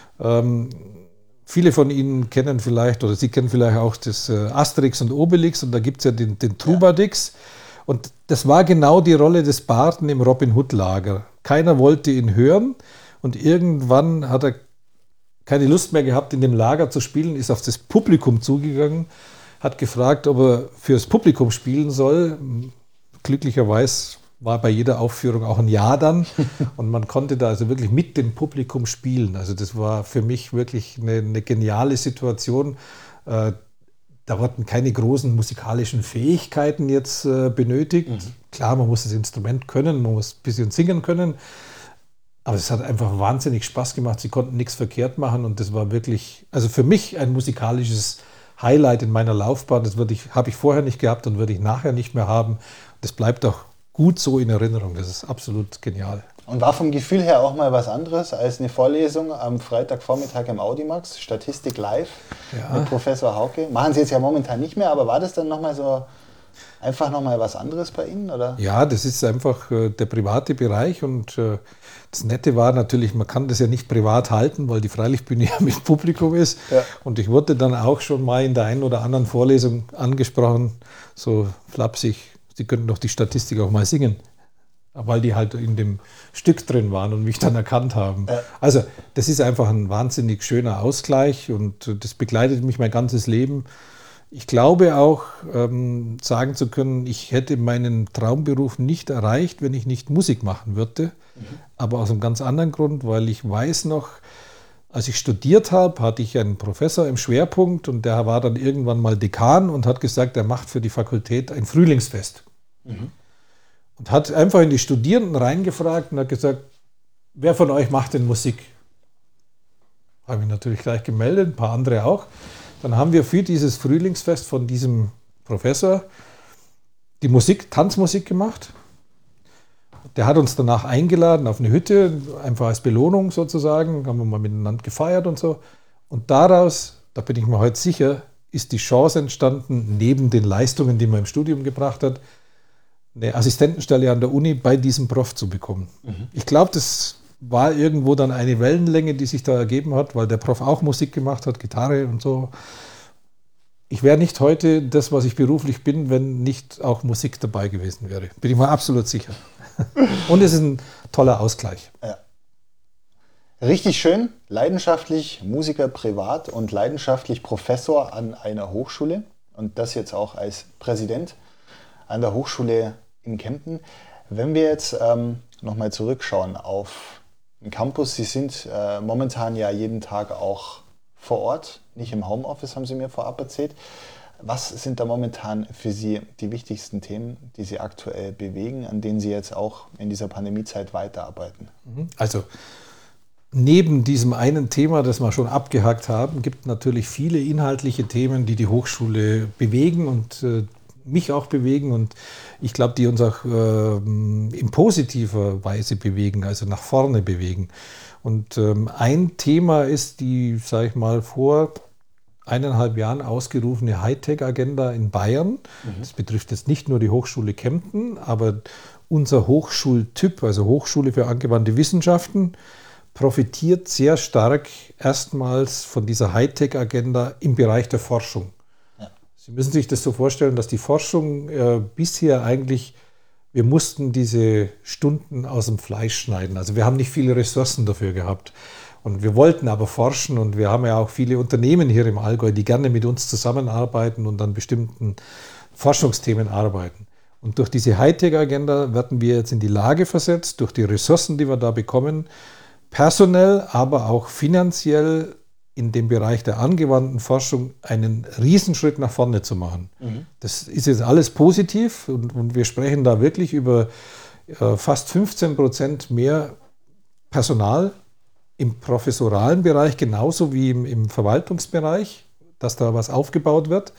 Viele von Ihnen kennen vielleicht, oder Sie kennen vielleicht auch das Asterix und Obelix und da gibt es ja den Trubadix. Und das war genau die Rolle des Barden im Robin Hood Lager. Keiner wollte ihn hören und irgendwann hat er keine Lust mehr gehabt, in dem Lager zu spielen, ist auf das Publikum zugegangen, hat gefragt, ob er fürs Publikum spielen soll. Glücklicherweise war bei jeder Aufführung auch ein Ja dann und man konnte da also wirklich mit dem Publikum spielen. Also das war für mich wirklich eine geniale Situation. Da wurden keine großen musikalischen Fähigkeiten jetzt benötigt. Klar, man muss das Instrument können, man muss ein bisschen singen können, aber es hat einfach wahnsinnig Spaß gemacht. Sie konnten nichts verkehrt machen und das war wirklich, also für mich ein musikalisches Highlight in meiner Laufbahn. Das habe ich vorher nicht gehabt und würde ich nachher nicht mehr haben. Das bleibt auch gut so in Erinnerung. Das ist absolut genial. Und war vom Gefühl her auch mal was anderes als eine Vorlesung am Freitagvormittag im Audimax, Statistik live mit Professor Hauke. Machen Sie jetzt ja momentan nicht mehr, aber war das dann nochmal so einfach nochmal was anderes bei Ihnen? Oder? Ja, das ist einfach der private Bereich und das Nette war natürlich, man kann das ja nicht privat halten, weil die Freilichtbühne ja mit Publikum ist. Ja. Und ich wurde dann auch schon mal in der einen oder anderen Vorlesung angesprochen, so flapsig, Sie könnten doch die Statistik auch mal singen, weil die halt in dem Stück drin waren und mich dann erkannt haben. Ja. Also das ist einfach ein wahnsinnig schöner Ausgleich und das begleitet mich mein ganzes Leben. Ich glaube auch, sagen zu können, ich hätte meinen Traumberuf nicht erreicht, wenn ich nicht Musik machen würde. Aber aus einem ganz anderen Grund, weil ich weiß noch, als ich studiert habe, hatte ich einen Professor im Schwerpunkt und der war dann irgendwann mal Dekan und hat gesagt, er macht für die Fakultät ein Frühlingsfest. Und hat einfach in die Studierenden reingefragt und hat gesagt, wer von euch macht denn Musik? Habe ich natürlich gleich gemeldet, ein paar andere auch. Dann haben wir für dieses Frühlingsfest von diesem Professor die Tanzmusik gemacht. Der hat uns danach eingeladen auf eine Hütte, einfach als Belohnung sozusagen, haben wir mal miteinander gefeiert und so. Und daraus, da bin ich mir heute sicher, ist die Chance entstanden, neben den Leistungen, die man im Studium gebracht hat, eine Assistentenstelle an der Uni bei diesem Prof zu bekommen. Ich glaube, das war irgendwo dann eine Wellenlänge, die sich da ergeben hat, weil der Prof auch Musik gemacht hat, Gitarre und so. Ich wäre nicht heute das, was ich beruflich bin, wenn nicht auch Musik dabei gewesen wäre. Bin ich mir absolut sicher. Und es ist ein toller Ausgleich. Ja. Richtig schön, leidenschaftlich Musiker privat und leidenschaftlich Professor an einer Hochschule und das jetzt auch als Präsident an der Hochschule in Kempten. Wenn wir jetzt nochmal zurückschauen auf den Campus, Sie sind momentan ja jeden Tag auch vor Ort, nicht im Homeoffice, haben Sie mir vorab erzählt. Was sind da momentan für Sie die wichtigsten Themen, die Sie aktuell bewegen, an denen Sie jetzt auch in dieser Pandemiezeit weiterarbeiten? Also neben diesem einen Thema, das wir schon abgehakt haben, gibt es natürlich viele inhaltliche Themen, die die Hochschule bewegen und mich auch bewegen und ich glaube, die uns auch in positiver Weise bewegen, also nach vorne bewegen. Und ein Thema ist die, sage ich mal, vor 1,5 Jahren ausgerufene Hightech-Agenda in Bayern. Das betrifft jetzt nicht nur die Hochschule Kempten, aber unser Hochschultyp, also Hochschule für angewandte Wissenschaften, profitiert sehr stark erstmals von dieser Hightech-Agenda im Bereich der Forschung. Ja. Sie müssen sich das so vorstellen, dass die Forschung bisher eigentlich, wir mussten diese Stunden aus dem Fleisch schneiden. Also wir haben nicht viele Ressourcen dafür gehabt. Und wir wollten aber forschen und wir haben ja auch viele Unternehmen hier im Allgäu, die gerne mit uns zusammenarbeiten und an bestimmten Forschungsthemen arbeiten. Und durch diese Hightech-Agenda werden wir jetzt in die Lage versetzt, durch die Ressourcen, die wir da bekommen, personell, aber auch finanziell in dem Bereich der angewandten Forschung einen Riesenschritt nach vorne zu machen. Das ist jetzt alles positiv und wir sprechen da wirklich über fast 15% mehr Personal im professoralen Bereich, genauso wie im Verwaltungsbereich, dass da was aufgebaut wird.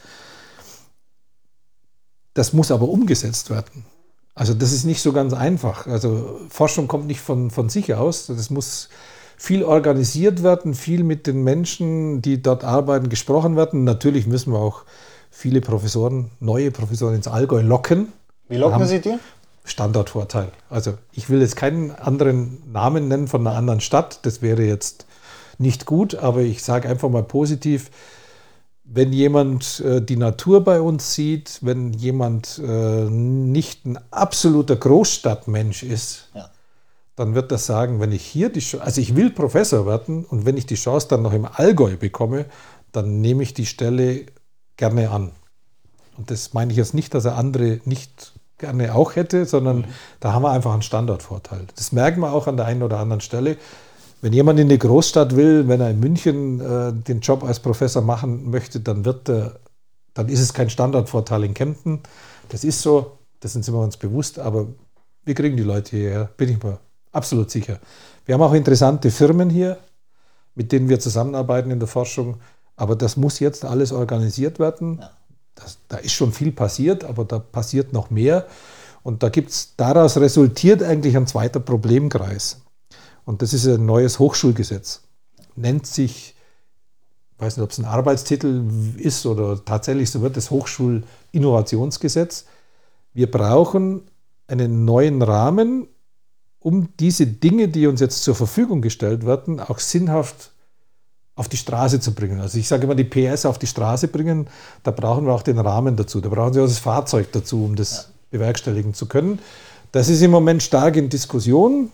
Das muss aber umgesetzt werden. Also das ist nicht so ganz einfach. Also Forschung kommt nicht von sich aus. Das muss viel organisiert werden, viel mit den Menschen, die dort arbeiten, gesprochen werden. Natürlich müssen wir auch viele Professoren, neue Professoren ins Allgäu locken. Wie locken Sie dir? Standortvorteil. Also ich will jetzt keinen anderen Namen nennen von einer anderen Stadt, das wäre jetzt nicht gut, aber ich sage einfach mal positiv, wenn jemand die Natur bei uns sieht, wenn jemand nicht ein absoluter Großstadtmensch ist, dann wird das sagen, wenn ich hier also ich will Professor werden und wenn ich die Chance dann noch im Allgäu bekomme, dann nehme ich die Stelle gerne an. Und das meine ich jetzt nicht, dass er andere nicht gerne auch hätte, sondern da haben wir einfach einen Standortvorteil. Das merken wir auch an der einen oder anderen Stelle. Wenn jemand in eine Großstadt will, wenn er in München den Job als Professor machen möchte, dann ist es kein Standortvorteil in Kempten. Das ist so, das sind wir uns bewusst, aber wir kriegen die Leute hierher, bin ich mir absolut sicher. Wir haben auch interessante Firmen hier, mit denen wir zusammenarbeiten in der Forschung, aber das muss jetzt alles organisiert werden. Ja. Da ist schon viel passiert, aber da passiert noch mehr. Und daraus resultiert eigentlich ein zweiter Problemkreis. Und das ist ein neues Hochschulgesetz. Nennt sich, ich weiß nicht, ob es ein Arbeitstitel ist oder tatsächlich so wird, das Hochschulinnovationsgesetz. Wir brauchen einen neuen Rahmen, um diese Dinge, die uns jetzt zur Verfügung gestellt werden, auch sinnhaft auf die Straße zu bringen. Also ich sage immer, die PS auf die Straße bringen, da brauchen wir auch den Rahmen dazu. Da brauchen Sie auch das Fahrzeug dazu, um das bewerkstelligen zu können. Das ist im Moment stark in Diskussion.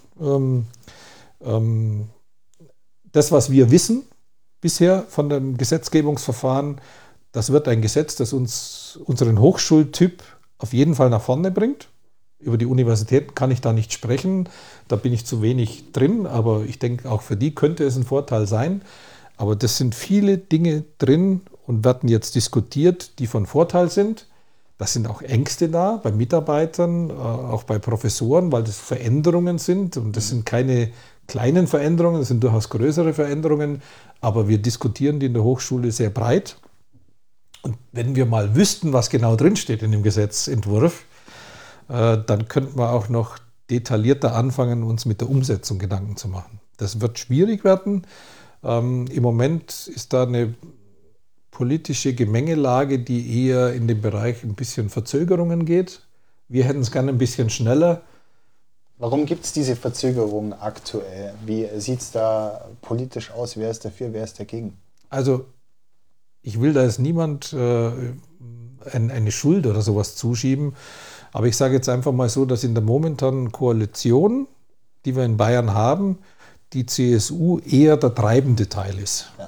Das, was wir wissen bisher von dem Gesetzgebungsverfahren, das wird ein Gesetz, das uns unseren Hochschultyp auf jeden Fall nach vorne bringt. Über die Universitäten kann ich da nicht sprechen, da bin ich zu wenig drin, aber ich denke, auch für die könnte es ein Vorteil sein. Aber das sind viele Dinge drin und werden jetzt diskutiert, die von Vorteil sind. Da sind auch Ängste da bei Mitarbeitern, auch bei Professoren, weil das Veränderungen sind. Und das sind keine kleinen Veränderungen, das sind durchaus größere Veränderungen. Aber wir diskutieren die in der Hochschule sehr breit. Und wenn wir mal wüssten, was genau drinsteht in dem Gesetzentwurf, dann könnten wir auch noch detaillierter anfangen, uns mit der Umsetzung Gedanken zu machen. Das wird schwierig werden. Im Moment ist da eine politische Gemengelage, die eher in dem Bereich ein bisschen Verzögerungen geht. Wir hätten es gerne ein bisschen schneller. Warum gibt es diese Verzögerung aktuell? Wie sieht es da politisch aus? Wer ist dafür, wer ist dagegen? Also ich will da jetzt niemand eine Schuld oder sowas zuschieben, aber ich sage jetzt einfach mal so, dass in der momentanen Koalition, die wir in Bayern haben, die CSU eher der treibende Teil ist. Ja.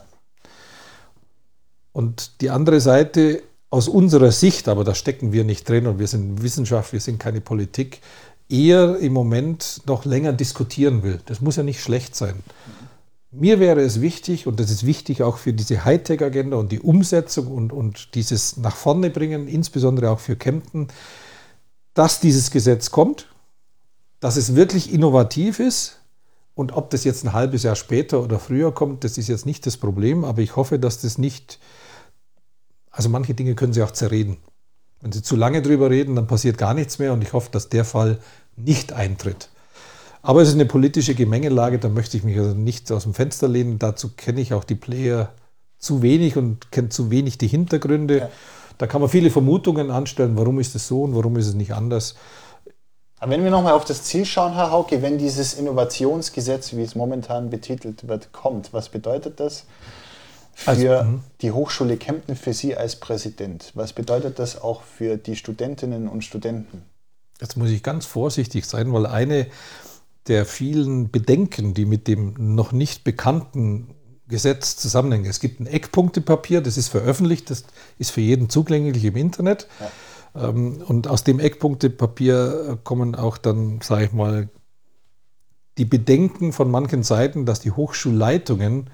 Und die andere Seite, aus unserer Sicht, aber da stecken wir nicht drin und wir sind Wissenschaft, wir sind keine Politik, eher im Moment noch länger diskutieren will. Das muss ja nicht schlecht sein. Mir wäre es wichtig, und das ist wichtig auch für diese Hightech-Agenda und die Umsetzung und dieses nach vorne bringen, insbesondere auch für Kempten, dass dieses Gesetz kommt, dass es wirklich innovativ ist. Und ob das jetzt ein halbes Jahr später oder früher kommt, das ist jetzt nicht das Problem, aber ich hoffe, dass das nicht, also manche Dinge können Sie auch zerreden. Wenn Sie zu lange drüber reden, dann passiert gar nichts mehr und ich hoffe, dass der Fall nicht eintritt. Aber es ist eine politische Gemengelage, da möchte ich mich also nicht aus dem Fenster lehnen. Dazu kenne ich auch die Player zu wenig und kenne zu wenig die Hintergründe. Ja. Da kann man viele Vermutungen anstellen, warum ist es so und warum ist es nicht anders. Aber wenn wir nochmal auf das Ziel schauen, Herr Hauke, wenn dieses Innovationsgesetz, wie es momentan betitelt wird, kommt, was bedeutet das für die Hochschule Kempten, für Sie als Präsident? Was bedeutet das auch für die Studentinnen und Studenten? Jetzt muss ich ganz vorsichtig sein, weil eine der vielen Bedenken, die mit dem noch nicht bekannten Gesetz zusammenhängen, es gibt ein Eckpunktepapier, das ist veröffentlicht, das ist für jeden zugänglich im Internet. Ja. Und aus dem Eckpunktepapier kommen auch dann, sage ich mal, die Bedenken von manchen Seiten, dass die Hochschulleitungen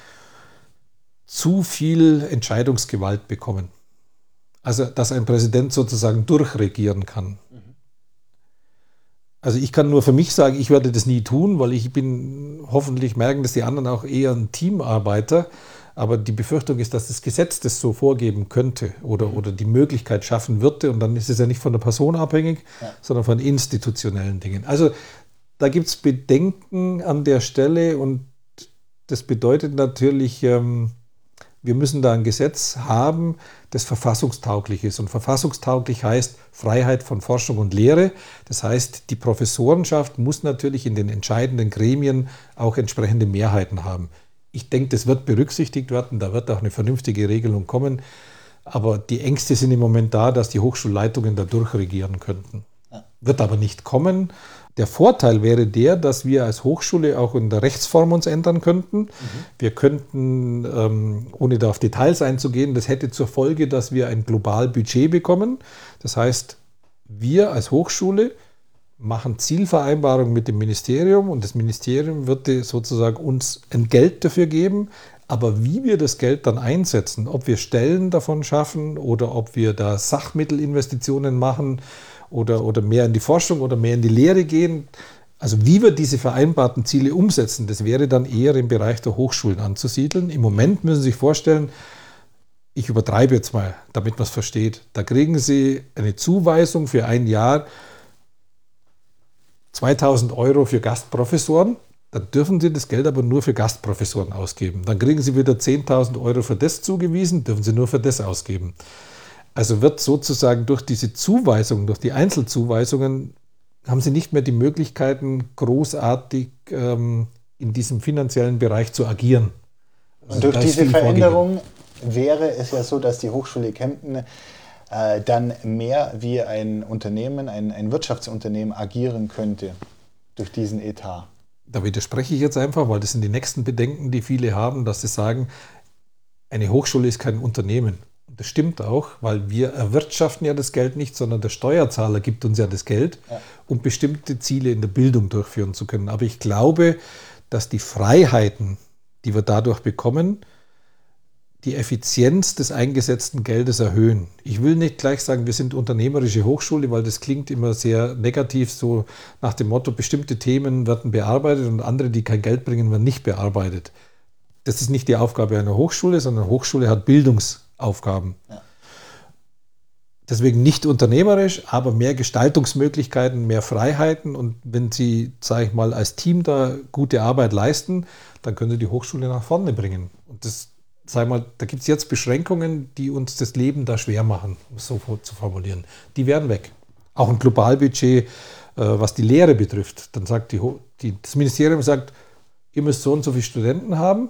zu viel Entscheidungsgewalt bekommen. Also, dass ein Präsident sozusagen durchregieren kann. Also ich kann nur für mich sagen, ich werde das nie tun, weil hoffentlich merken das die anderen auch eher ein Teamarbeiter. Aber die Befürchtung ist, dass das Gesetz das so vorgeben könnte oder die Möglichkeit schaffen würde. Und dann ist es ja nicht von der Person abhängig, sondern von institutionellen Dingen. Also da gibt es Bedenken an der Stelle und das bedeutet natürlich, wir müssen da ein Gesetz haben, das verfassungstauglich ist. Und verfassungstauglich heißt Freiheit von Forschung und Lehre. Das heißt, die Professorenschaft muss natürlich in den entscheidenden Gremien auch entsprechende Mehrheiten haben. Ich denke, das wird berücksichtigt werden, da wird auch eine vernünftige Regelung kommen. Aber die Ängste sind im Moment da, dass die Hochschulleitungen da durchregieren könnten. Wird aber nicht kommen. Der Vorteil wäre der, dass wir als Hochschule auch in der Rechtsform uns ändern könnten. Wir könnten, ohne da auf Details einzugehen, das hätte zur Folge, dass wir ein Globalbudget bekommen. Das heißt, wir als Hochschule machen Zielvereinbarungen mit dem Ministerium und das Ministerium wird sozusagen uns ein Geld dafür geben. Aber wie wir das Geld dann einsetzen, ob wir Stellen davon schaffen oder ob wir da Sachmittelinvestitionen machen, oder mehr in die Forschung oder mehr in die Lehre gehen. Also wie wir diese vereinbarten Ziele umsetzen, das wäre dann eher im Bereich der Hochschulen anzusiedeln. Im Moment müssen Sie sich vorstellen, ich übertreibe jetzt mal, damit man es versteht, da kriegen Sie eine Zuweisung für ein Jahr 2.000 € für Gastprofessoren. Dann dürfen Sie das Geld aber nur für Gastprofessoren ausgeben. Dann kriegen Sie wieder 10.000 € für das zugewiesen, dürfen Sie nur für das ausgeben. Also wird sozusagen durch diese Zuweisungen, durch die Einzelzuweisungen, haben Sie nicht mehr die Möglichkeiten, großartig in diesem finanziellen Bereich zu agieren. Also und durch diese Veränderung wäre es ja so, dass die Hochschule Kempten dann mehr wie ein Unternehmen, ein Wirtschaftsunternehmen agieren könnte durch diesen Etat. Da widerspreche ich jetzt einfach, weil das sind die nächsten Bedenken, die viele haben, dass sie sagen, eine Hochschule ist kein Unternehmen. Das stimmt auch, weil wir erwirtschaften ja das Geld nicht, sondern der Steuerzahler gibt uns ja das Geld, um bestimmte Ziele in der Bildung durchführen zu können. Aber ich glaube, dass die Freiheiten, die wir dadurch bekommen, die Effizienz des eingesetzten Geldes erhöhen. Ich will nicht gleich sagen, wir sind unternehmerische Hochschule, weil das klingt immer sehr negativ, so nach dem Motto, bestimmte Themen werden bearbeitet und andere, die kein Geld bringen, werden nicht bearbeitet. Das ist nicht die Aufgabe einer Hochschule, sondern eine Hochschule hat Bildungsaufgaben. Ja. Deswegen nicht unternehmerisch, aber mehr Gestaltungsmöglichkeiten, mehr Freiheiten. Und wenn Sie, sage ich mal, als Team da gute Arbeit leisten, dann können Sie die Hochschule nach vorne bringen. Und das, sag mal, da gibt es jetzt Beschränkungen, die uns das Leben da schwer machen, um es so zu formulieren. Die werden weg. Auch ein Globalbudget, was die Lehre betrifft. Dann sagt das Ministerium sagt, ihr müsst so und so viele Studenten haben.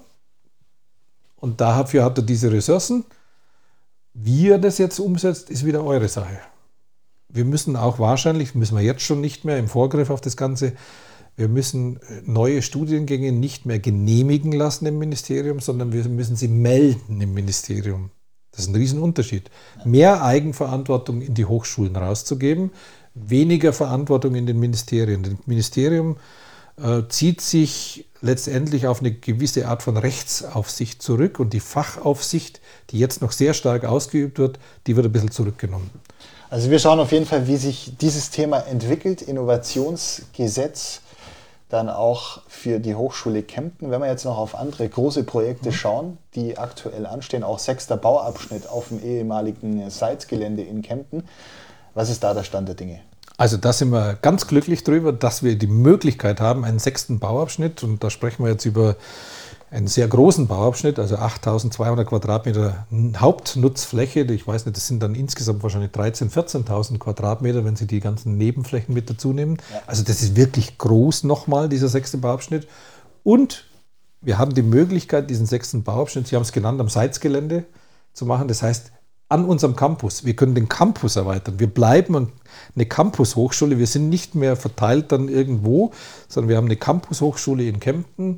Und dafür hat er diese Ressourcen. Wie er das jetzt umsetzt, ist wieder eure Sache. Wir müssen auch wahrscheinlich, müssen wir jetzt schon nicht mehr im Vorgriff auf das Ganze, wir müssen neue Studiengänge nicht mehr genehmigen lassen im Ministerium, sondern wir müssen sie melden im Ministerium. Das ist ein Riesenunterschied. Mehr Eigenverantwortung in die Hochschulen rauszugeben, weniger Verantwortung in den Ministerien. Das Ministerium zieht sich letztendlich auf eine gewisse Art von Rechtsaufsicht zurück und die Fachaufsicht, die jetzt noch sehr stark ausgeübt wird, die wird ein bisschen zurückgenommen. Also wir schauen auf jeden Fall, wie sich dieses Thema entwickelt, Innovationsgesetz, dann auch für die Hochschule Kempten. Wenn wir jetzt noch auf andere große Projekte schauen, die aktuell anstehen, auch 6. Bauabschnitt auf dem ehemaligen Seitz-Gelände in Kempten. Was ist da der Stand der Dinge? Also da sind wir ganz glücklich drüber, dass wir die Möglichkeit haben, einen 6. Bauabschnitt, und da sprechen wir jetzt über einen sehr großen Bauabschnitt, also 8.200 Quadratmeter Hauptnutzfläche. Ich weiß nicht, das sind dann insgesamt wahrscheinlich 13.000, 14.000 Quadratmeter, wenn Sie die ganzen Nebenflächen mit dazu nehmen. Ja. Also das ist wirklich groß nochmal, dieser 6. Bauabschnitt. Und wir haben die Möglichkeit, diesen 6. Bauabschnitt, Sie haben es genannt, am Seitz-Gelände zu machen. Das heißt, an unserem Campus. Wir können den Campus erweitern. Wir bleiben eine Campus-Hochschule. Wir sind nicht mehr verteilt dann irgendwo, sondern wir haben eine Campus-Hochschule in Kempten.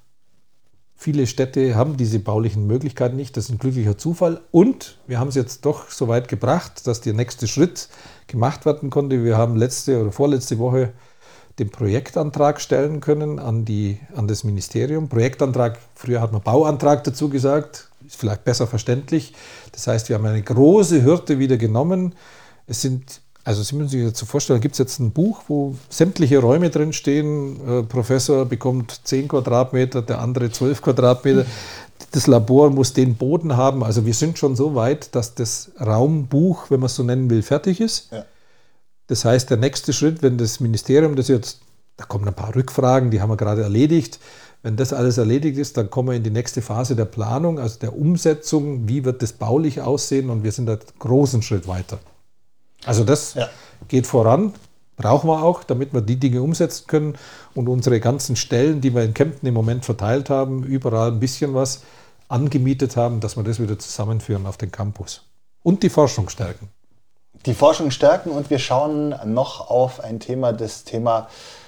Viele Städte haben diese baulichen Möglichkeiten nicht. Das ist ein glücklicher Zufall. Und wir haben es jetzt doch so weit gebracht, dass der nächste Schritt gemacht werden konnte. Wir haben letzte oder vorletzte Woche den Projektantrag stellen können an das Ministerium. Projektantrag, früher hat man Bauantrag dazu gesagt, ist vielleicht besser verständlich. Das heißt, wir haben eine große Hürde wieder genommen. Sie müssen sich dazu vorstellen, da gibt es jetzt ein Buch, wo sämtliche Räume drin stehen. Professor bekommt 10 Quadratmeter, der andere 12 Quadratmeter. Das Labor muss den Boden haben. Also wir sind schon so weit, dass das Raumbuch, wenn man es so nennen will, fertig ist. Ja. Das heißt, der nächste Schritt, wenn das Ministerium das jetzt, da kommen ein paar Rückfragen, die haben wir gerade erledigt, Wenn das alles erledigt ist, dann kommen wir in die nächste Phase der Planung, also der Umsetzung. Wie wird das baulich aussehen? Und wir sind da einen großen Schritt weiter. Also das geht voran, brauchen wir auch, damit wir die Dinge umsetzen können und unsere ganzen Stellen, die wir in Kempten im Moment verteilt haben, überall ein bisschen was angemietet haben, dass wir das wieder zusammenführen auf den Campus. Und die Forschung stärken. Die Forschung stärken und wir schauen noch auf ein Thema, das Thema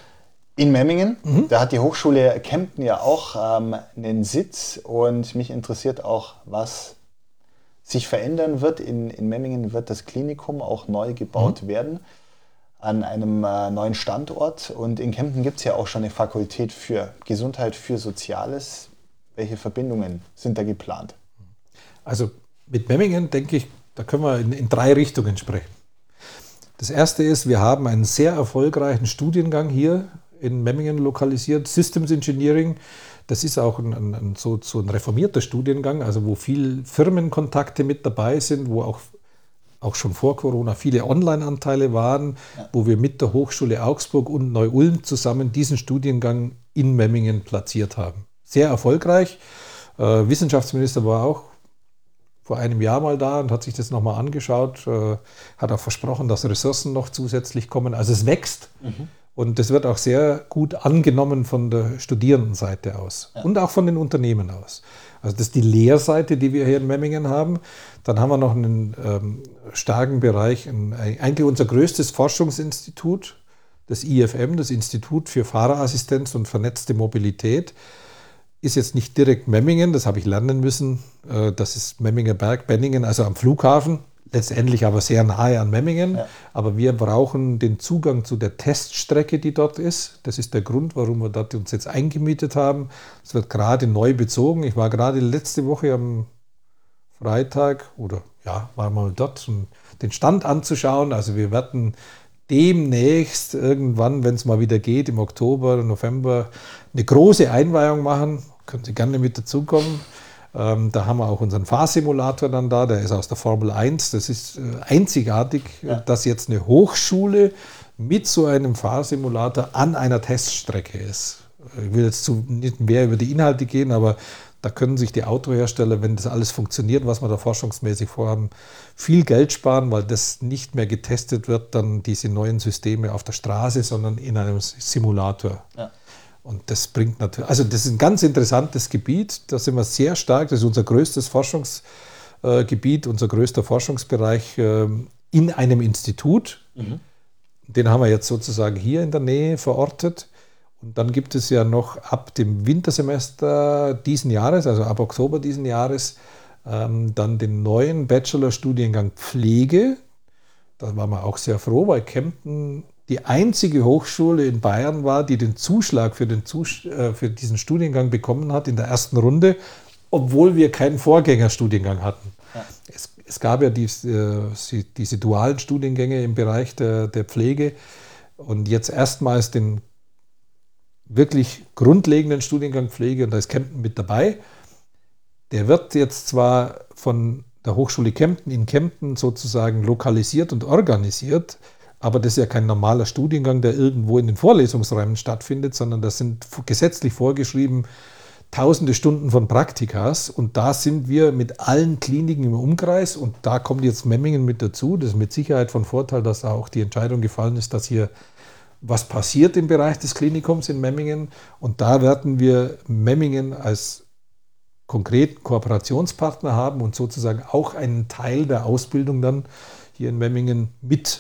in Memmingen. Da hat die Hochschule Kempten ja auch einen Sitz und mich interessiert auch, was sich verändern wird. In Memmingen wird das Klinikum auch neu gebaut werden an einem neuen Standort und in Kempten gibt es ja auch schon eine Fakultät für Gesundheit, für Soziales. Welche Verbindungen sind da geplant? Also mit Memmingen denke ich, da können wir in 3 Richtungen sprechen. Das erste ist, wir haben einen sehr erfolgreichen Studiengang hier in Memmingen lokalisiert, Systems Engineering. Das ist auch ein reformierter Studiengang, also wo viel Firmenkontakte mit dabei sind, wo auch schon vor Corona viele Online-Anteile waren, wo wir mit der Hochschule Augsburg und Neu-Ulm zusammen diesen Studiengang in Memmingen platziert haben. Sehr erfolgreich. Wissenschaftsminister war auch vor einem Jahr mal da und hat sich das nochmal angeschaut, hat auch versprochen, dass Ressourcen noch zusätzlich kommen. Also es wächst und das wird auch sehr gut angenommen von der Studierendenseite aus und auch von den Unternehmen aus. Also das ist die Lehrseite, die wir hier in Memmingen haben. Dann haben wir noch einen starken Bereich, eigentlich unser größtes Forschungsinstitut, das IFM, das Institut für Fahrerassistenz und vernetzte Mobilität. Ist jetzt nicht direkt Memmingen, das habe ich lernen müssen. Das ist Memminger Berg, Benningen, also am Flughafen. Letztendlich aber sehr nahe an Memmingen. Ja. Aber wir brauchen den Zugang zu der Teststrecke, die dort ist. Das ist der Grund, warum wir dort uns jetzt eingemietet haben. Es wird gerade neu bezogen. Ich war gerade letzte Woche am Freitag war mal dort, um den Stand anzuschauen. Also wir werden demnächst irgendwann, wenn es mal wieder geht, im Oktober, November, eine große Einweihung machen. Können Sie gerne mit dazukommen. Da haben wir auch unseren Fahrsimulator dann da, der ist aus der Formel 1. Das ist einzigartig, dass jetzt eine Hochschule mit so einem Fahrsimulator an einer Teststrecke ist. Ich will jetzt nicht mehr über die Inhalte gehen, aber da können sich die Autohersteller, wenn das alles funktioniert, was wir da forschungsmäßig vorhaben, viel Geld sparen, weil das nicht mehr getestet wird, dann diese neuen Systeme auf der Straße, sondern in einem Simulator. Ja. Und das bringt natürlich, also das ist ein ganz interessantes Gebiet, da sind wir sehr stark, das ist unser größtes Forschungsgebiet, unser größter Forschungsbereich in einem Institut. Den haben wir jetzt sozusagen hier in der Nähe verortet. Und dann gibt es ja noch ab dem Wintersemester diesen Jahres, also ab Oktober diesen Jahres, dann den neuen Bachelorstudiengang Pflege. Da waren wir auch sehr froh, weil Kempten die einzige Hochschule in Bayern war, die den Zuschlag für diesen Studiengang bekommen hat in der ersten Runde, obwohl wir keinen Vorgängerstudiengang hatten. Ja. Es gab ja diese dualen Studiengänge im Bereich der Pflege und jetzt erstmals den wirklich grundlegenden Studiengang Pflege und da ist Kempten mit dabei. Der wird jetzt zwar von der Hochschule Kempten in Kempten sozusagen lokalisiert und organisiert, aber das ist ja kein normaler Studiengang, der irgendwo in den Vorlesungsräumen stattfindet, sondern das sind gesetzlich vorgeschrieben tausende Stunden von Praktikas und da sind wir mit allen Kliniken im Umkreis und da kommt jetzt Memmingen mit dazu. Das ist mit Sicherheit von Vorteil, dass da auch die Entscheidung gefallen ist, dass hier was passiert im Bereich des Klinikums in Memmingen und da werden wir Memmingen als konkreten Kooperationspartner haben und sozusagen auch einen Teil der Ausbildung dann hier in Memmingen mit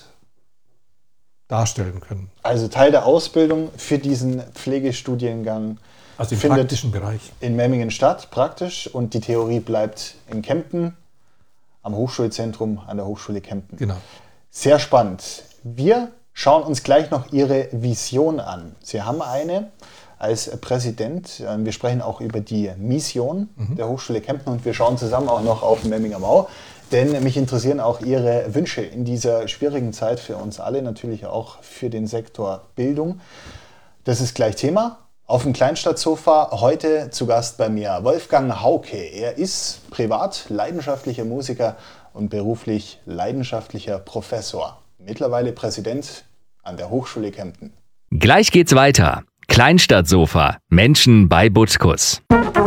darstellen können. Also Teil der Ausbildung für diesen Pflegestudiengang also im praktischen Bereich in Memmingen statt, praktisch, und die Theorie bleibt in Kempten, am Hochschulzentrum an der Hochschule Kempten. Genau. Sehr spannend. Wir schauen uns gleich noch Ihre Vision an. Sie haben eine als Präsident. Wir sprechen auch über die Mission der Hochschule Kempten und wir schauen zusammen auch noch auf den Memminger Mau. Denn mich interessieren auch Ihre Wünsche in dieser schwierigen Zeit für uns alle, natürlich auch für den Sektor Bildung. Das ist gleich Thema. Auf dem Kleinstadtsofa heute zu Gast bei mir Wolfgang Hauke. Er ist privat leidenschaftlicher Musiker und beruflich leidenschaftlicher Professor. Mittlerweile Präsident an der Hochschule Kempten. Gleich geht's weiter. Kleinstadtsofa. Menschen bei Butkus.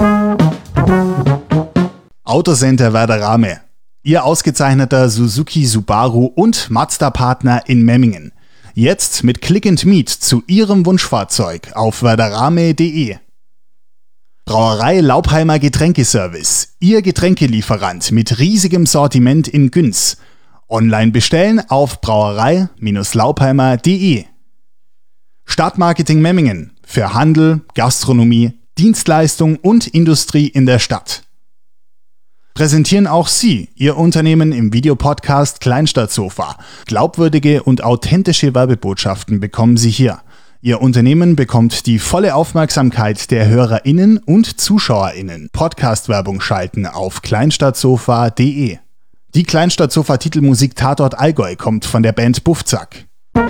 Autocenter Werder Rame. Ihr ausgezeichneter Suzuki, Subaru und Mazda-Partner in Memmingen. Jetzt mit Click and Meet zu Ihrem Wunschfahrzeug auf werderrame.de. Brauerei Laubheimer Getränkeservice. Ihr Getränkelieferant mit riesigem Sortiment in Günz. Online bestellen auf brauerei-laubheimer.de. Stadtmarketing Memmingen. Für Handel, Gastronomie, Dienstleistung und Industrie in der Stadt. Präsentieren auch Sie Ihr Unternehmen im Videopodcast Kleinstadtsofa. Glaubwürdige und authentische Werbebotschaften bekommen Sie hier. Ihr Unternehmen bekommt die volle Aufmerksamkeit der HörerInnen und ZuschauerInnen. Podcast-Werbung schalten auf kleinstadtsofa.de. Die Kleinstadtsofa-Titelmusik Tatort Allgäu kommt von der Band Buffzack.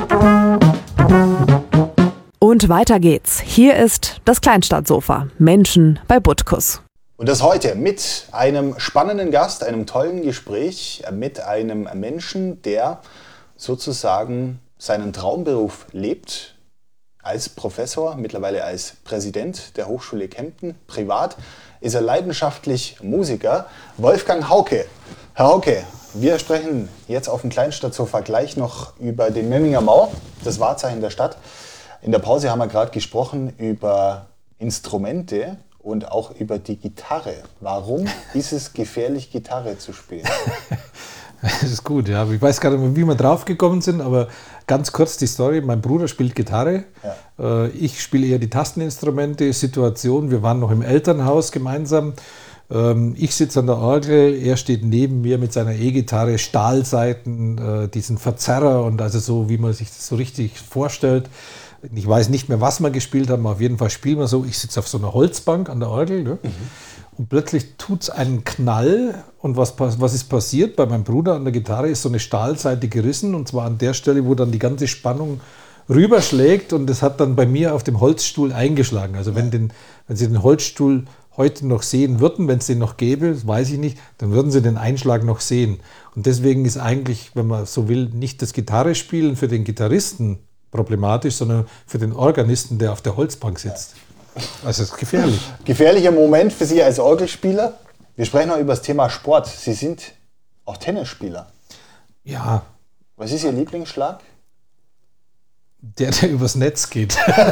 Und weiter geht's. Hier ist das Kleinstadtsofa. Menschen bei Butkus. Und das heute mit einem spannenden Gast, einem tollen Gespräch mit einem Menschen, der sozusagen seinen Traumberuf lebt, als Professor, mittlerweile als Präsident der Hochschule Kempten. Privat ist er leidenschaftlich Musiker. Wolfgang Hauke. Herr Hauke, wir sprechen jetzt auf dem Kleinstadtsofa gleich noch über den Memminger Mau, das Wahrzeichen der Stadt. In der Pause haben wir gerade gesprochen über Instrumente und auch über die Gitarre. Warum ist es gefährlich, Gitarre zu spielen? Das ist gut, ja. Ich weiß gar nicht mehr, wie wir drauf gekommen sind, aber ganz kurz die Story. Mein Bruder spielt Gitarre. Ja. Ich spiele eher die Tasteninstrumente. Situation, wir waren noch im Elternhaus gemeinsam. Ich sitze an der Orgel, er steht neben mir mit seiner E-Gitarre, Stahlsaiten, diesen Verzerrer und also so, wie man sich das so richtig vorstellt. Ich weiß nicht mehr, was wir gespielt haben, aber auf jeden Fall spielen wir so. Ich sitze auf so einer Holzbank an der Orgel, ne? Und plötzlich tut es einen Knall. Und was ist passiert? Bei meinem Bruder an der Gitarre ist so eine Stahlseite gerissen, und zwar an der Stelle, wo dann die ganze Spannung rüberschlägt, und das hat dann bei mir auf dem Holzstuhl eingeschlagen. Also wenn Sie den Holzstuhl heute noch sehen würden, wenn es den noch gäbe, das weiß ich nicht, dann würden Sie den Einschlag noch sehen. Und deswegen ist eigentlich, wenn man so will, nicht das Gitarrespielen für den Gitarristen problematisch, sondern für den Organisten, der auf der Holzbank sitzt. Also es ist gefährlich. Gefährlicher Moment für Sie als Orgelspieler. Wir sprechen noch über das Thema Sport. Sie sind auch Tennisspieler. Ja. Was ist Ihr Lieblingsschlag? Der übers Netz geht.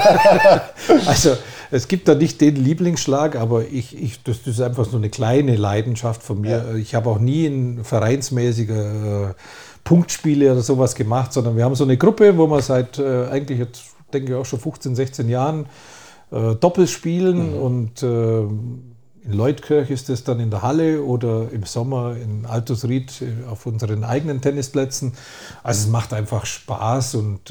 Also es gibt da nicht den Lieblingsschlag, aber das ist einfach so eine kleine Leidenschaft von mir. Ja. Ich habe auch nie ein vereinsmäßiger Punktspiele oder sowas gemacht, sondern wir haben so eine Gruppe, wo wir seit eigentlich jetzt, denke ich, auch schon 15, 16 Jahren Doppel spielen. Und in Leutkirch ist es dann in der Halle oder im Sommer in Altusried auf unseren eigenen Tennisplätzen. Also es macht einfach Spaß, und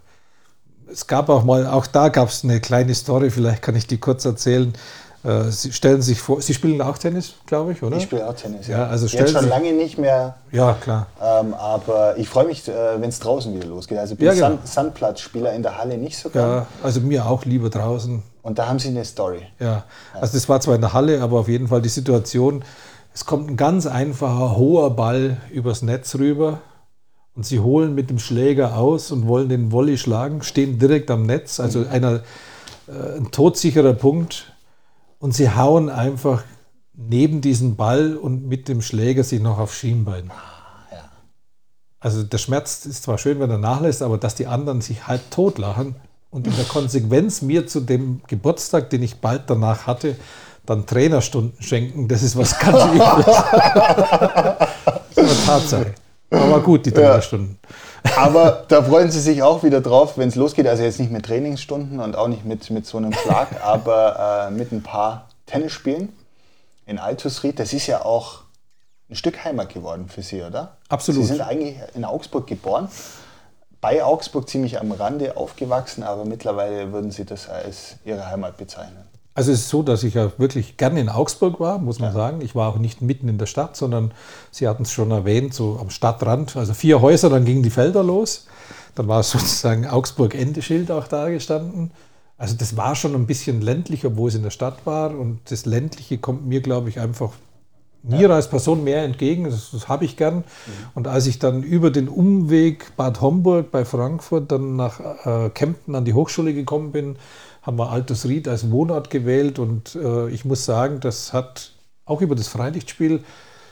es gab auch da gab es eine kleine Story, vielleicht kann ich die kurz erzählen. Sie stellen sich vor, Sie spielen auch Tennis, glaube ich, oder? Ich spiele auch Tennis, ja. Also jetzt schon lange nicht mehr. Ja, klar. Aber ich freue mich, wenn es draußen wieder losgeht. Also bin genau. Sandplatzspieler, in der Halle nicht so gern. Ja, also mir auch lieber draußen. Und da haben Sie eine Story. Ja, also das war zwar in der Halle, aber auf jeden Fall die Situation, es kommt ein ganz einfacher, hoher Ball übers Netz rüber, und Sie holen mit dem Schläger aus und wollen den Volley schlagen, stehen direkt am Netz, also ein todsicherer Punkt. Und Sie hauen einfach neben diesen Ball und mit dem Schläger sich noch aufs Schienbein. Ja. Also der Schmerz ist zwar schön, wenn er nachlässt, aber dass die anderen sich halb tot lachen und in der Konsequenz mir zu dem Geburtstag, den ich bald danach hatte, dann Trainerstunden schenken, das ist was ganz Übles. Das ist eine Tatsache. Aber gut, die Trainerstunden. Aber da freuen Sie sich auch wieder drauf, wenn es losgeht. Also jetzt nicht mit Trainingsstunden und auch nicht mit so einem Schlag, aber mit ein paar Tennisspielen in Altusried. Das ist ja auch ein Stück Heimat geworden für Sie, oder? Absolut. Sie sind eigentlich in Augsburg geboren, bei Augsburg ziemlich am Rande aufgewachsen, aber mittlerweile würden Sie das als Ihre Heimat bezeichnen. Also es ist so, dass ich ja wirklich gerne in Augsburg war, muss man sagen. Ich war auch nicht mitten in der Stadt, sondern Sie hatten es schon erwähnt, so am Stadtrand. Also 4 Häuser, dann gingen die Felder los. Dann war sozusagen Augsburg-Endeschild auch da gestanden. Also das war schon ein bisschen ländlich, obwohl es in der Stadt war. Und das Ländliche kommt mir, glaube ich, einfach mir als Person mehr entgegen. Das habe ich gern. Und als ich dann über den Umweg Bad Homburg bei Frankfurt dann nach Kempten an die Hochschule gekommen bin, haben wir Altusried als Wohnort gewählt und ich muss sagen, das hat auch über das Freilichtspiel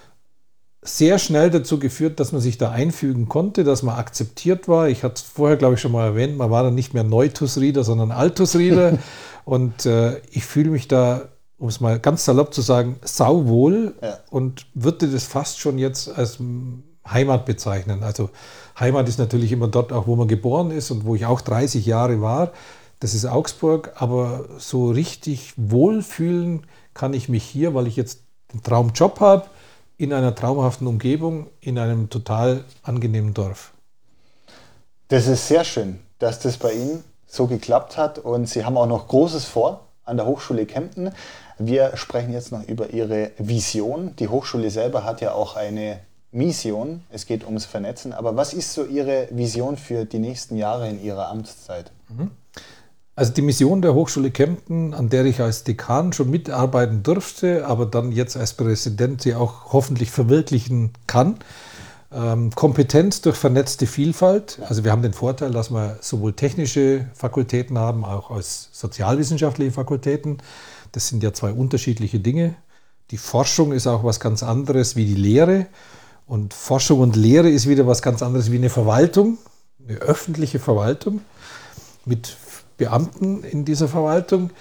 sehr schnell dazu geführt, dass man sich da einfügen konnte, dass man akzeptiert war. Ich hatte es vorher, glaube ich, schon mal erwähnt, man war dann nicht mehr Neutusrieder, sondern Altusrieder. Und ich fühle mich da, um es mal ganz salopp zu sagen, sauwohl und würde das fast schon jetzt als Heimat bezeichnen. Also Heimat ist natürlich immer dort auch, wo man geboren ist und wo ich auch 30 Jahre war. Das ist Augsburg, aber so richtig wohlfühlen kann ich mich hier, weil ich jetzt einen Traumjob habe, in einer traumhaften Umgebung, in einem total angenehmen Dorf. Das ist sehr schön, dass das bei Ihnen so geklappt hat und Sie haben auch noch Großes vor an der Hochschule Kempten. Wir sprechen jetzt noch über Ihre Vision. Die Hochschule selber hat ja auch eine Mission. Es geht ums Vernetzen. Aber was ist so Ihre Vision für die nächsten Jahre in Ihrer Amtszeit? Also die Mission der Hochschule Kempten, an der ich als Dekan schon mitarbeiten durfte, aber dann jetzt als Präsident sie auch hoffentlich verwirklichen kann. Kompetenz durch vernetzte Vielfalt. Also wir haben den Vorteil, dass wir sowohl technische Fakultäten haben, auch als sozialwissenschaftliche Fakultäten. Das sind ja zwei unterschiedliche Dinge. Die Forschung ist auch was ganz anderes wie die Lehre. Und Forschung und Lehre ist wieder was ganz anderes wie eine Verwaltung, eine öffentliche Verwaltung mit Beamten in dieser Verwaltung.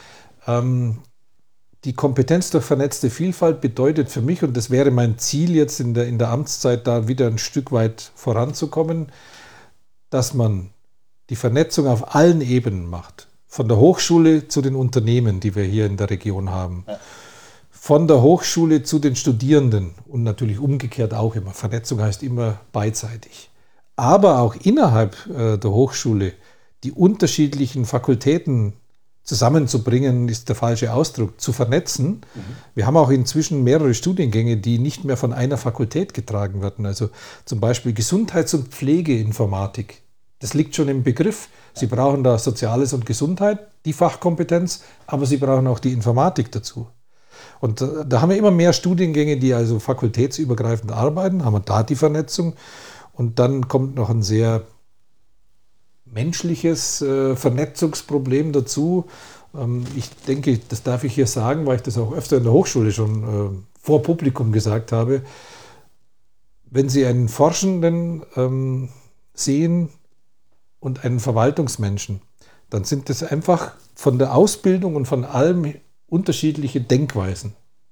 Die Kompetenz durch vernetzte Vielfalt bedeutet für mich, und das wäre mein Ziel jetzt in der Amtszeit, da wieder ein Stück weit voranzukommen, dass man die Vernetzung auf allen Ebenen macht. Von der Hochschule zu den Unternehmen, die wir hier in der Region haben. Von der Hochschule zu den Studierenden und natürlich umgekehrt auch immer. Vernetzung heißt immer beidseitig. Aber auch innerhalb der Hochschule die unterschiedlichen Fakultäten zusammenzubringen, ist der falsche Ausdruck, zu vernetzen. Wir haben auch inzwischen mehrere Studiengänge, die nicht mehr von einer Fakultät getragen werden. Also zum Beispiel Gesundheits- und Pflegeinformatik. Das liegt schon im Begriff. Sie brauchen da Soziales und Gesundheit, die Fachkompetenz, aber Sie brauchen auch die Informatik dazu. Und da haben wir immer mehr Studiengänge, die also fakultätsübergreifend arbeiten, haben wir da die Vernetzung. Und dann kommt noch ein sehr menschliches Vernetzungsproblem dazu. Ich denke, das darf ich hier sagen, weil ich das auch öfter in der Hochschule schon vor Publikum gesagt habe. Wenn Sie einen Forschenden sehen und einen Verwaltungsmenschen, dann sind das einfach von der Ausbildung und von allem unterschiedliche Denkweisen.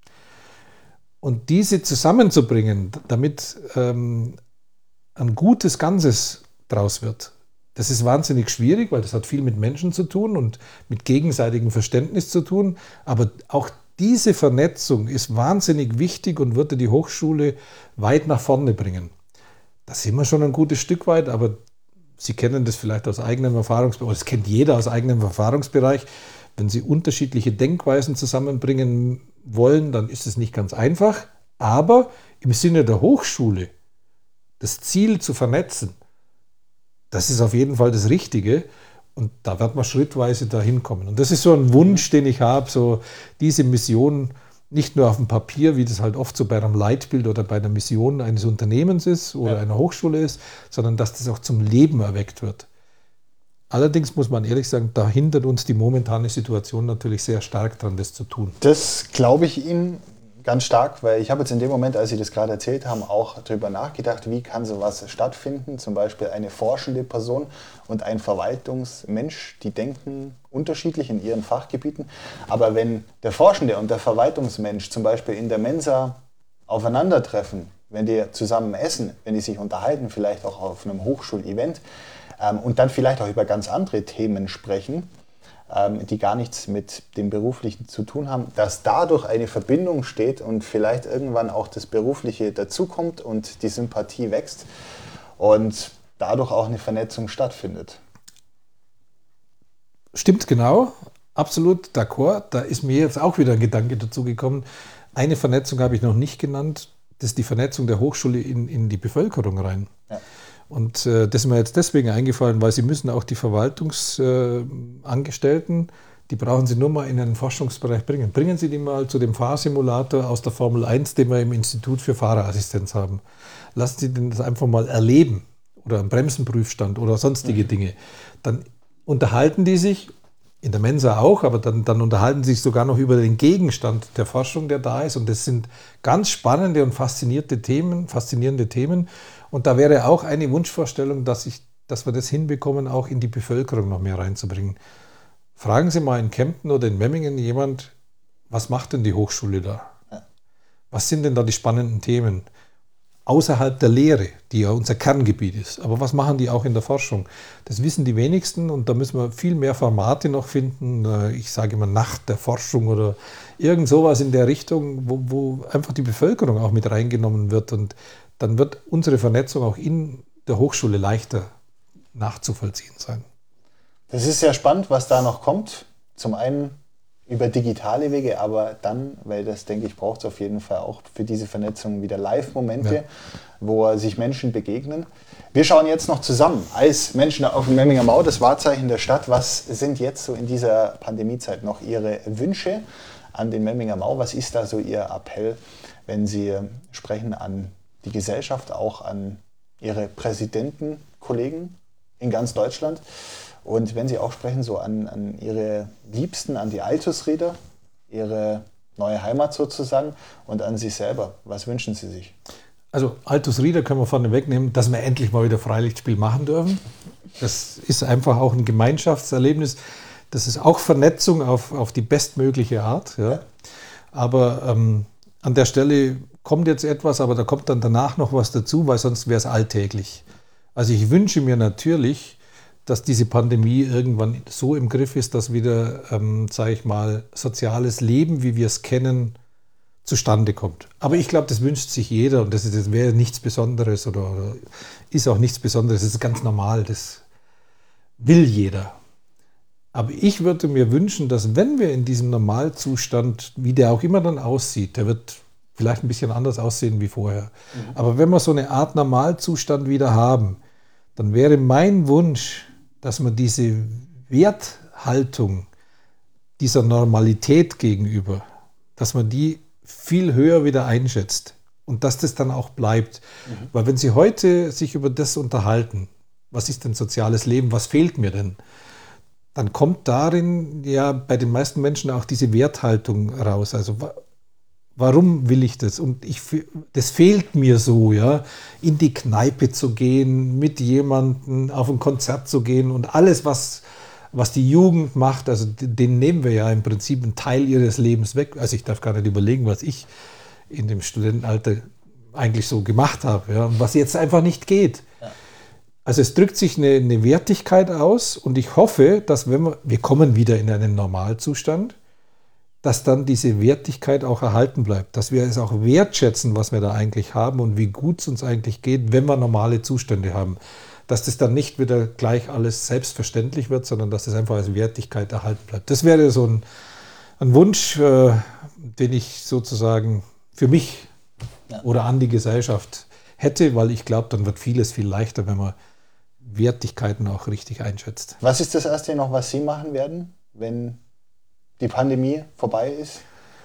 Und diese zusammenzubringen, damit ein gutes Ganzes draus wird, das ist wahnsinnig schwierig, weil das hat viel mit Menschen zu tun und mit gegenseitigem Verständnis zu tun. Aber auch diese Vernetzung ist wahnsinnig wichtig und würde die Hochschule weit nach vorne bringen. Da sind wir schon ein gutes Stück weit, aber Sie kennen das vielleicht aus eigenem Erfahrungsbereich, das kennt jeder aus eigenem Erfahrungsbereich. Wenn Sie unterschiedliche Denkweisen zusammenbringen wollen, dann ist es nicht ganz einfach. Aber im Sinne der Hochschule, das Ziel zu vernetzen, das ist auf jeden Fall das Richtige und da wird man schrittweise dahin kommen. Und das ist so ein Wunsch, den ich habe, so diese Mission nicht nur auf dem Papier, wie das halt oft so bei einem Leitbild oder bei einer Mission eines Unternehmens ist oder einer Hochschule ist, sondern dass das auch zum Leben erweckt wird. Allerdings muss man ehrlich sagen, da hindert uns die momentane Situation natürlich sehr stark daran, das zu tun. Das glaube ich Ihnen ganz stark, weil ich habe jetzt in dem Moment, als Sie das gerade erzählt haben, auch darüber nachgedacht, wie kann sowas stattfinden, zum Beispiel eine forschende Person und ein Verwaltungsmensch, die denken unterschiedlich in ihren Fachgebieten, aber wenn der Forschende und der Verwaltungsmensch zum Beispiel in der Mensa aufeinandertreffen, wenn die zusammen essen, wenn die sich unterhalten, vielleicht auch auf einem Hochschulevent und dann vielleicht auch über ganz andere Themen sprechen, die gar nichts mit dem Beruflichen zu tun haben, dass dadurch eine Verbindung steht und vielleicht irgendwann auch das Berufliche dazukommt und die Sympathie wächst und dadurch auch eine Vernetzung stattfindet. Stimmt genau, absolut d'accord. Da ist mir jetzt auch wieder ein Gedanke dazu gekommen. Eine Vernetzung habe ich noch nicht genannt, das ist die Vernetzung der Hochschule in die Bevölkerung rein. Ja. Und das ist mir jetzt deswegen eingefallen, weil Sie müssen auch die Verwaltungsangestellten, die brauchen Sie nur mal in einen Forschungsbereich bringen. Bringen Sie die mal zu dem Fahrsimulator aus der Formel 1, den wir im Institut für Fahrerassistenz haben. Lassen Sie den das einfach mal erleben oder einen Bremsenprüfstand oder sonstige Dinge. Dann unterhalten die sich in der Mensa auch, aber dann unterhalten sie sich sogar noch über den Gegenstand der Forschung, der da ist. Und das sind ganz spannende und faszinierende Themen. Und da wäre auch eine Wunschvorstellung, dass wir das hinbekommen, auch in die Bevölkerung noch mehr reinzubringen. Fragen Sie mal in Kempten oder in Memmingen jemand, was macht denn die Hochschule da? Was sind denn da die spannenden Themen? Außerhalb der Lehre, die ja unser Kerngebiet ist. Aber was machen die auch in der Forschung? Das wissen die wenigsten und da müssen wir viel mehr Formate noch finden. Ich sage immer Nacht der Forschung oder irgend sowas in der Richtung, wo einfach die Bevölkerung auch mit reingenommen wird. Und dann wird unsere Vernetzung auch in der Hochschule leichter nachzuvollziehen sein. Das ist sehr spannend, was da noch kommt. Zum einen über digitale Wege, aber dann, weil das, denke ich, braucht es auf jeden Fall auch für diese Vernetzung wieder Live-Momente, wo sich Menschen begegnen. Wir schauen jetzt noch zusammen als Menschen auf dem Memminger Mau, das Wahrzeichen der Stadt. Was sind jetzt so in dieser Pandemiezeit noch Ihre Wünsche an den Memminger Mau? Was ist da so Ihr Appell, wenn Sie sprechen an die Gesellschaft, auch an Ihre Präsidentenkollegen in ganz Deutschland? Und wenn Sie auch sprechen, so an Ihre Liebsten, an die Altusrieder, Ihre neue Heimat sozusagen und an sich selber, was wünschen Sie sich? Also Altusrieder können wir vorne wegnehmen, dass wir endlich mal wieder Freilichtspiel machen dürfen. Das ist einfach auch ein Gemeinschaftserlebnis. Das ist auch Vernetzung auf die bestmögliche Art. Ja. Aber an der Stelle kommt jetzt etwas, aber da kommt dann danach noch was dazu, weil sonst wäre es alltäglich. Also ich wünsche mir natürlich, dass diese Pandemie irgendwann so im Griff ist, dass wieder, sage ich mal, soziales Leben, wie wir es kennen, zustande kommt. Aber ich glaube, das wünscht sich jeder und das wäre nichts Besonderes oder ist auch nichts Besonderes, das ist ganz normal, das will jeder. Aber ich würde mir wünschen, dass wenn wir in diesem Normalzustand, wie der auch immer dann aussieht, der wird vielleicht ein bisschen anders aussehen wie vorher, aber wenn wir so eine Art Normalzustand wieder haben, dann wäre mein Wunsch, dass man diese Werthaltung dieser Normalität gegenüber, dass man die viel höher wieder einschätzt und dass das dann auch bleibt. Weil wenn Sie heute sich über das unterhalten, was ist denn soziales Leben, was fehlt mir denn, dann kommt darin ja bei den meisten Menschen auch diese Werthaltung raus. Also warum will ich das? Und das fehlt mir so, ja, in die Kneipe zu gehen, mit jemandem auf ein Konzert zu gehen und alles, was die Jugend macht, also denen nehmen wir ja im Prinzip einen Teil ihres Lebens weg. Also ich darf gar nicht überlegen, was ich in dem Studentenalter eigentlich so gemacht habe, ja, und was jetzt einfach nicht geht. Ja. Also es drückt sich eine Wertigkeit aus und ich hoffe, dass wir kommen wieder in einen Normalzustand, dass dann diese Wertigkeit auch erhalten bleibt, dass wir es auch wertschätzen, was wir da eigentlich haben und wie gut es uns eigentlich geht, wenn wir normale Zustände haben. Dass das dann nicht wieder gleich alles selbstverständlich wird, sondern dass es einfach als Wertigkeit erhalten bleibt. Das wäre so ein Wunsch, den ich sozusagen für mich oder an die Gesellschaft hätte, weil ich glaube, dann wird vieles viel leichter, wenn man Wertigkeiten auch richtig einschätzt. Was ist das Erste noch, was Sie machen werden, wenn die Pandemie vorbei ist?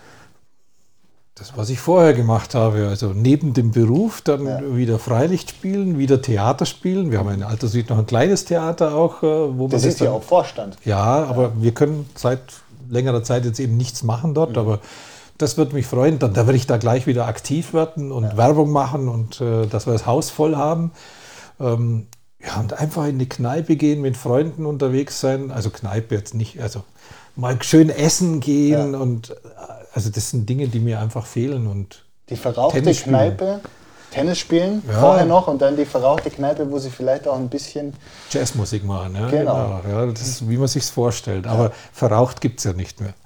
Das, was ich vorher gemacht habe, also neben dem Beruf dann wieder Freilicht spielen, wieder Theater spielen. Wir haben in Altusried noch ein kleines Theater auch. Wo das ist ja auch Vorstand. Ja, aber wir können seit längerer Zeit jetzt eben nichts machen dort, aber das würde mich freuen. Dann werde ich da gleich wieder aktiv werden und Werbung machen und dass wir das Haus voll haben. Ja, und einfach in die Kneipe gehen, mit Freunden unterwegs sein. Also Kneipe jetzt nicht, also mal schön essen gehen und also das sind Dinge, die mir einfach fehlen. Und die verrauchte Kneipe, Tennis spielen, vorher noch und dann die verrauchte Kneipe, wo Sie vielleicht auch ein bisschen Jazzmusik machen. Ja, genau. Ja, das ist, wie man sich es vorstellt. Aber verraucht gibt es ja nicht mehr.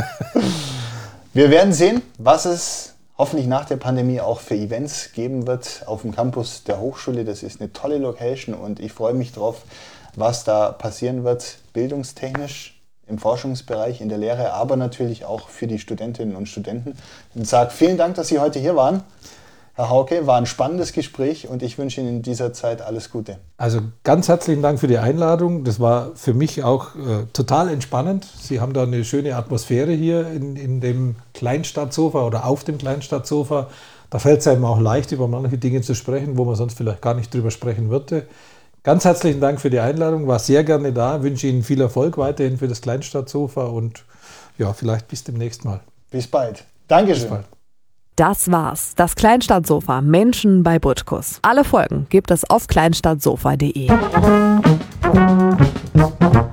Wir werden sehen, was es hoffentlich nach der Pandemie auch für Events geben wird auf dem Campus der Hochschule. Das ist eine tolle Location und ich freue mich drauf, was da passieren wird, bildungstechnisch, im Forschungsbereich, in der Lehre, aber natürlich auch für die Studentinnen und Studenten. Und sage vielen Dank, dass Sie heute hier waren. Herr Hauke, war ein spannendes Gespräch und ich wünsche Ihnen in dieser Zeit alles Gute. Also ganz herzlichen Dank für die Einladung. Das war für mich auch total entspannend. Sie haben da eine schöne Atmosphäre hier in dem Kleinstadtsofa oder auf dem Kleinstadtsofa. Da fällt es einem auch leicht, über manche Dinge zu sprechen, wo man sonst vielleicht gar nicht drüber sprechen würde. Ganz herzlichen Dank für die Einladung, war sehr gerne da, wünsche Ihnen viel Erfolg weiterhin für das Kleinstadtsofa und ja, vielleicht bis demnächst mal. Bis bald. Dankeschön. Bis bald. Das war's, das Kleinstadtsofa, Menschen bei Butkus. Alle Folgen gibt es auf kleinstadtsofa.de.